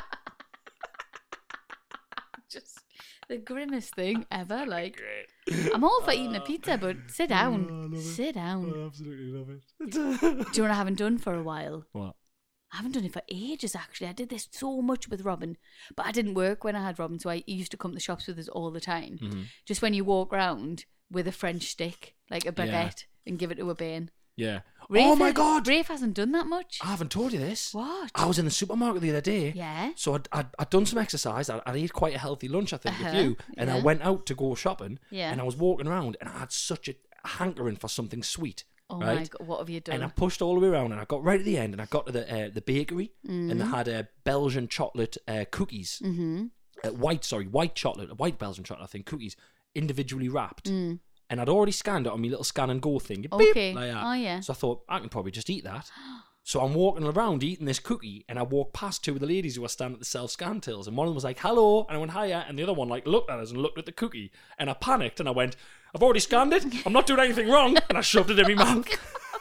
Just the grimmest thing ever. Like, I'm all for eating a pizza, but sit down. Sit down. Absolutely love it. Do you know what I haven't done for a while? What? I haven't done it for ages, actually. I did this so much with Robin, but I didn't work when I had Robin, so I he used to come to the shops with us all the time. Mm-hmm. Just when you walk round with a French stick, like a baguette, Yeah. and give it to a bairn. Yeah. Rafe oh my has- God! Rafe hasn't done that much. I haven't told you this. What? I was in the supermarket the other day. Yeah. So I'd, I'd, I'd done some exercise. I'd, I'd ate quite a healthy lunch, I think, Uh-huh, with you. And I yeah. went out to go shopping. Yeah. And I was walking around and I had such a hankering for something sweet. Oh right? my God, what have you done? And I pushed all the way around and I got right at the end and I got to the uh, the bakery and Mm-hmm. they had uh, Belgian chocolate uh, cookies. Mm-hmm. Uh, white, sorry, white chocolate, white Belgian chocolate, I think, cookies, individually wrapped. Mm. And I'd already scanned it on my little scan and go thing. Beep, Okay. like that. Oh, yeah. So I thought, I can probably just eat that. So I'm walking around eating this cookie, and I walked past two of the ladies who were standing at the self-scan tills, and one of them was like, hello, and I went, hiya, and the other one like looked at us and looked at the cookie, and I panicked, and I went, I've already scanned it, I'm not doing anything wrong, and I shoved it in my mouth.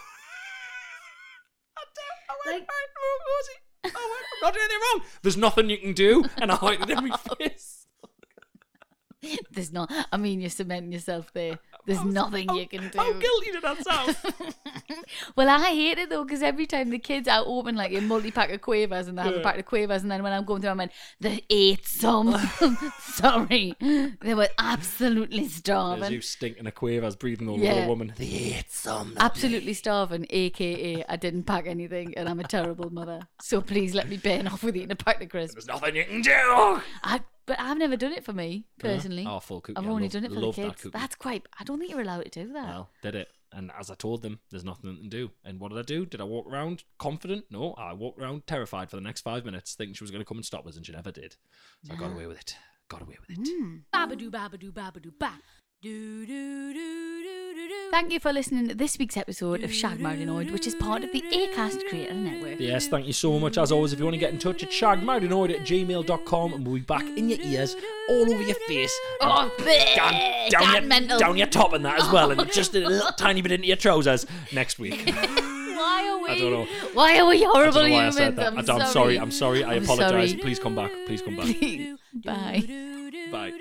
I went, Like- I went, I'm not doing anything wrong. There's nothing you can do, and I hid it in my face. There's not. I mean, you're cementing yourself there. There's nothing you can do. How guilty did that sound? Well, I hate it though, because every time the kids out open like a multi pack of quavers and they have a pack of quavers, and then when I'm going through, I went, they ate some. Sorry, they were absolutely There's starving. you stinking a quavers breathing over Yeah. a woman. They ate some. Absolutely starving, aka I didn't pack anything, and I'm a terrible mother. So please let me burn off with eating a pack of crisps. There's nothing you can do. I, but I've never done it for me personally. Oh, full cookie. I've I only love- done it for the love that kids. cookie. That's quite. I don't think you're allowed to do that. Well, did it. And as I told them, there's nothing to do. And what did I do? Did I walk around confident? No, I walked around terrified for the next five minutes, thinking she was going to come and stop us, and she never did. So I got away with it. Got away with it. Babadoo, babadoo, babadoo, ba. Do, do, do, do, do, do. Thank you for listening to this week's episode of Shag Married Annoyed, which is part of the Acast Creator Network. Yes, thank you so much. As always, if you want to get in touch, it's shagmarriedanoid at gmail dot com, and we'll be back in your ears, all over your face, Oh, down, down, God, your, mental. down your top and that as well, and just a little tiny bit into your trousers next week. Why are we? I don't know. Why are we I horrible don't know why I humans? said that. I'm, I- I'm sorry. sorry. I'm sorry. I I'm apologise. sorry. Please come back. Please come back. Please. Bye. Bye.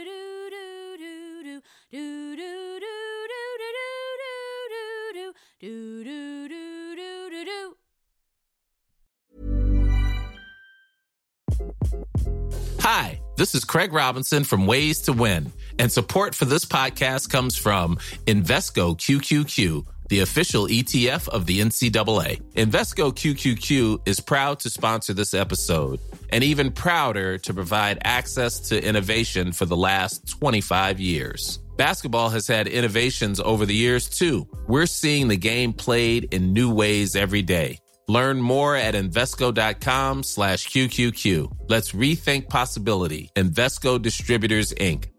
Hi, this is Craig Robinson from Ways to Win, and support for this podcast comes from Invesco Q Q Q, the official E T F of the N C double A. Invesco Q Q Q is proud to sponsor this episode, and even prouder to provide access to innovation for the last twenty-five years. Basketball has had innovations over the years, too. We're seeing the game played in new ways every day. Learn more at Invesco.com slash QQQ. Let's rethink possibility. Invesco Distributors, Incorporated.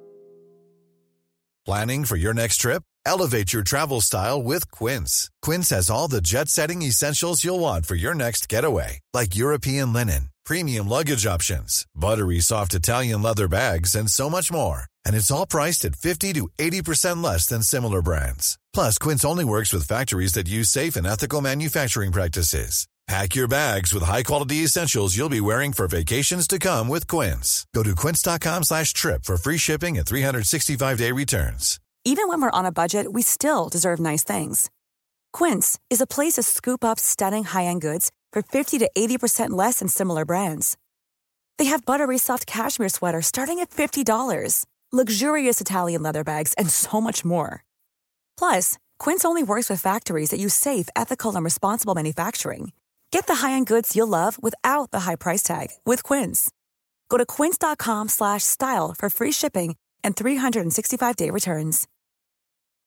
Planning for your next trip? Elevate your travel style with Quince. Quince has all the jet-setting essentials you'll want for your next getaway, like European linen, premium luggage options, buttery soft Italian leather bags, and so much more. And it's all priced at fifty to eighty percent less than similar brands. Plus, Quince only works with factories that use safe and ethical manufacturing practices. Pack your bags with high-quality essentials you'll be wearing for vacations to come with Quince. Go to quince.com slash trip for free shipping and three sixty-five day returns. Even when we're on a budget, we still deserve nice things. Quince is a place to scoop up stunning high-end goods for fifty to eighty percent less than similar brands. They have buttery soft cashmere sweaters starting at fifty dollars, luxurious Italian leather bags, and so much more. Plus, Quince only works with factories that use safe, ethical, and responsible manufacturing. Get the high-end goods you'll love without the high price tag with Quince. Go to quince.com slash style for free shipping and three sixty-five day returns.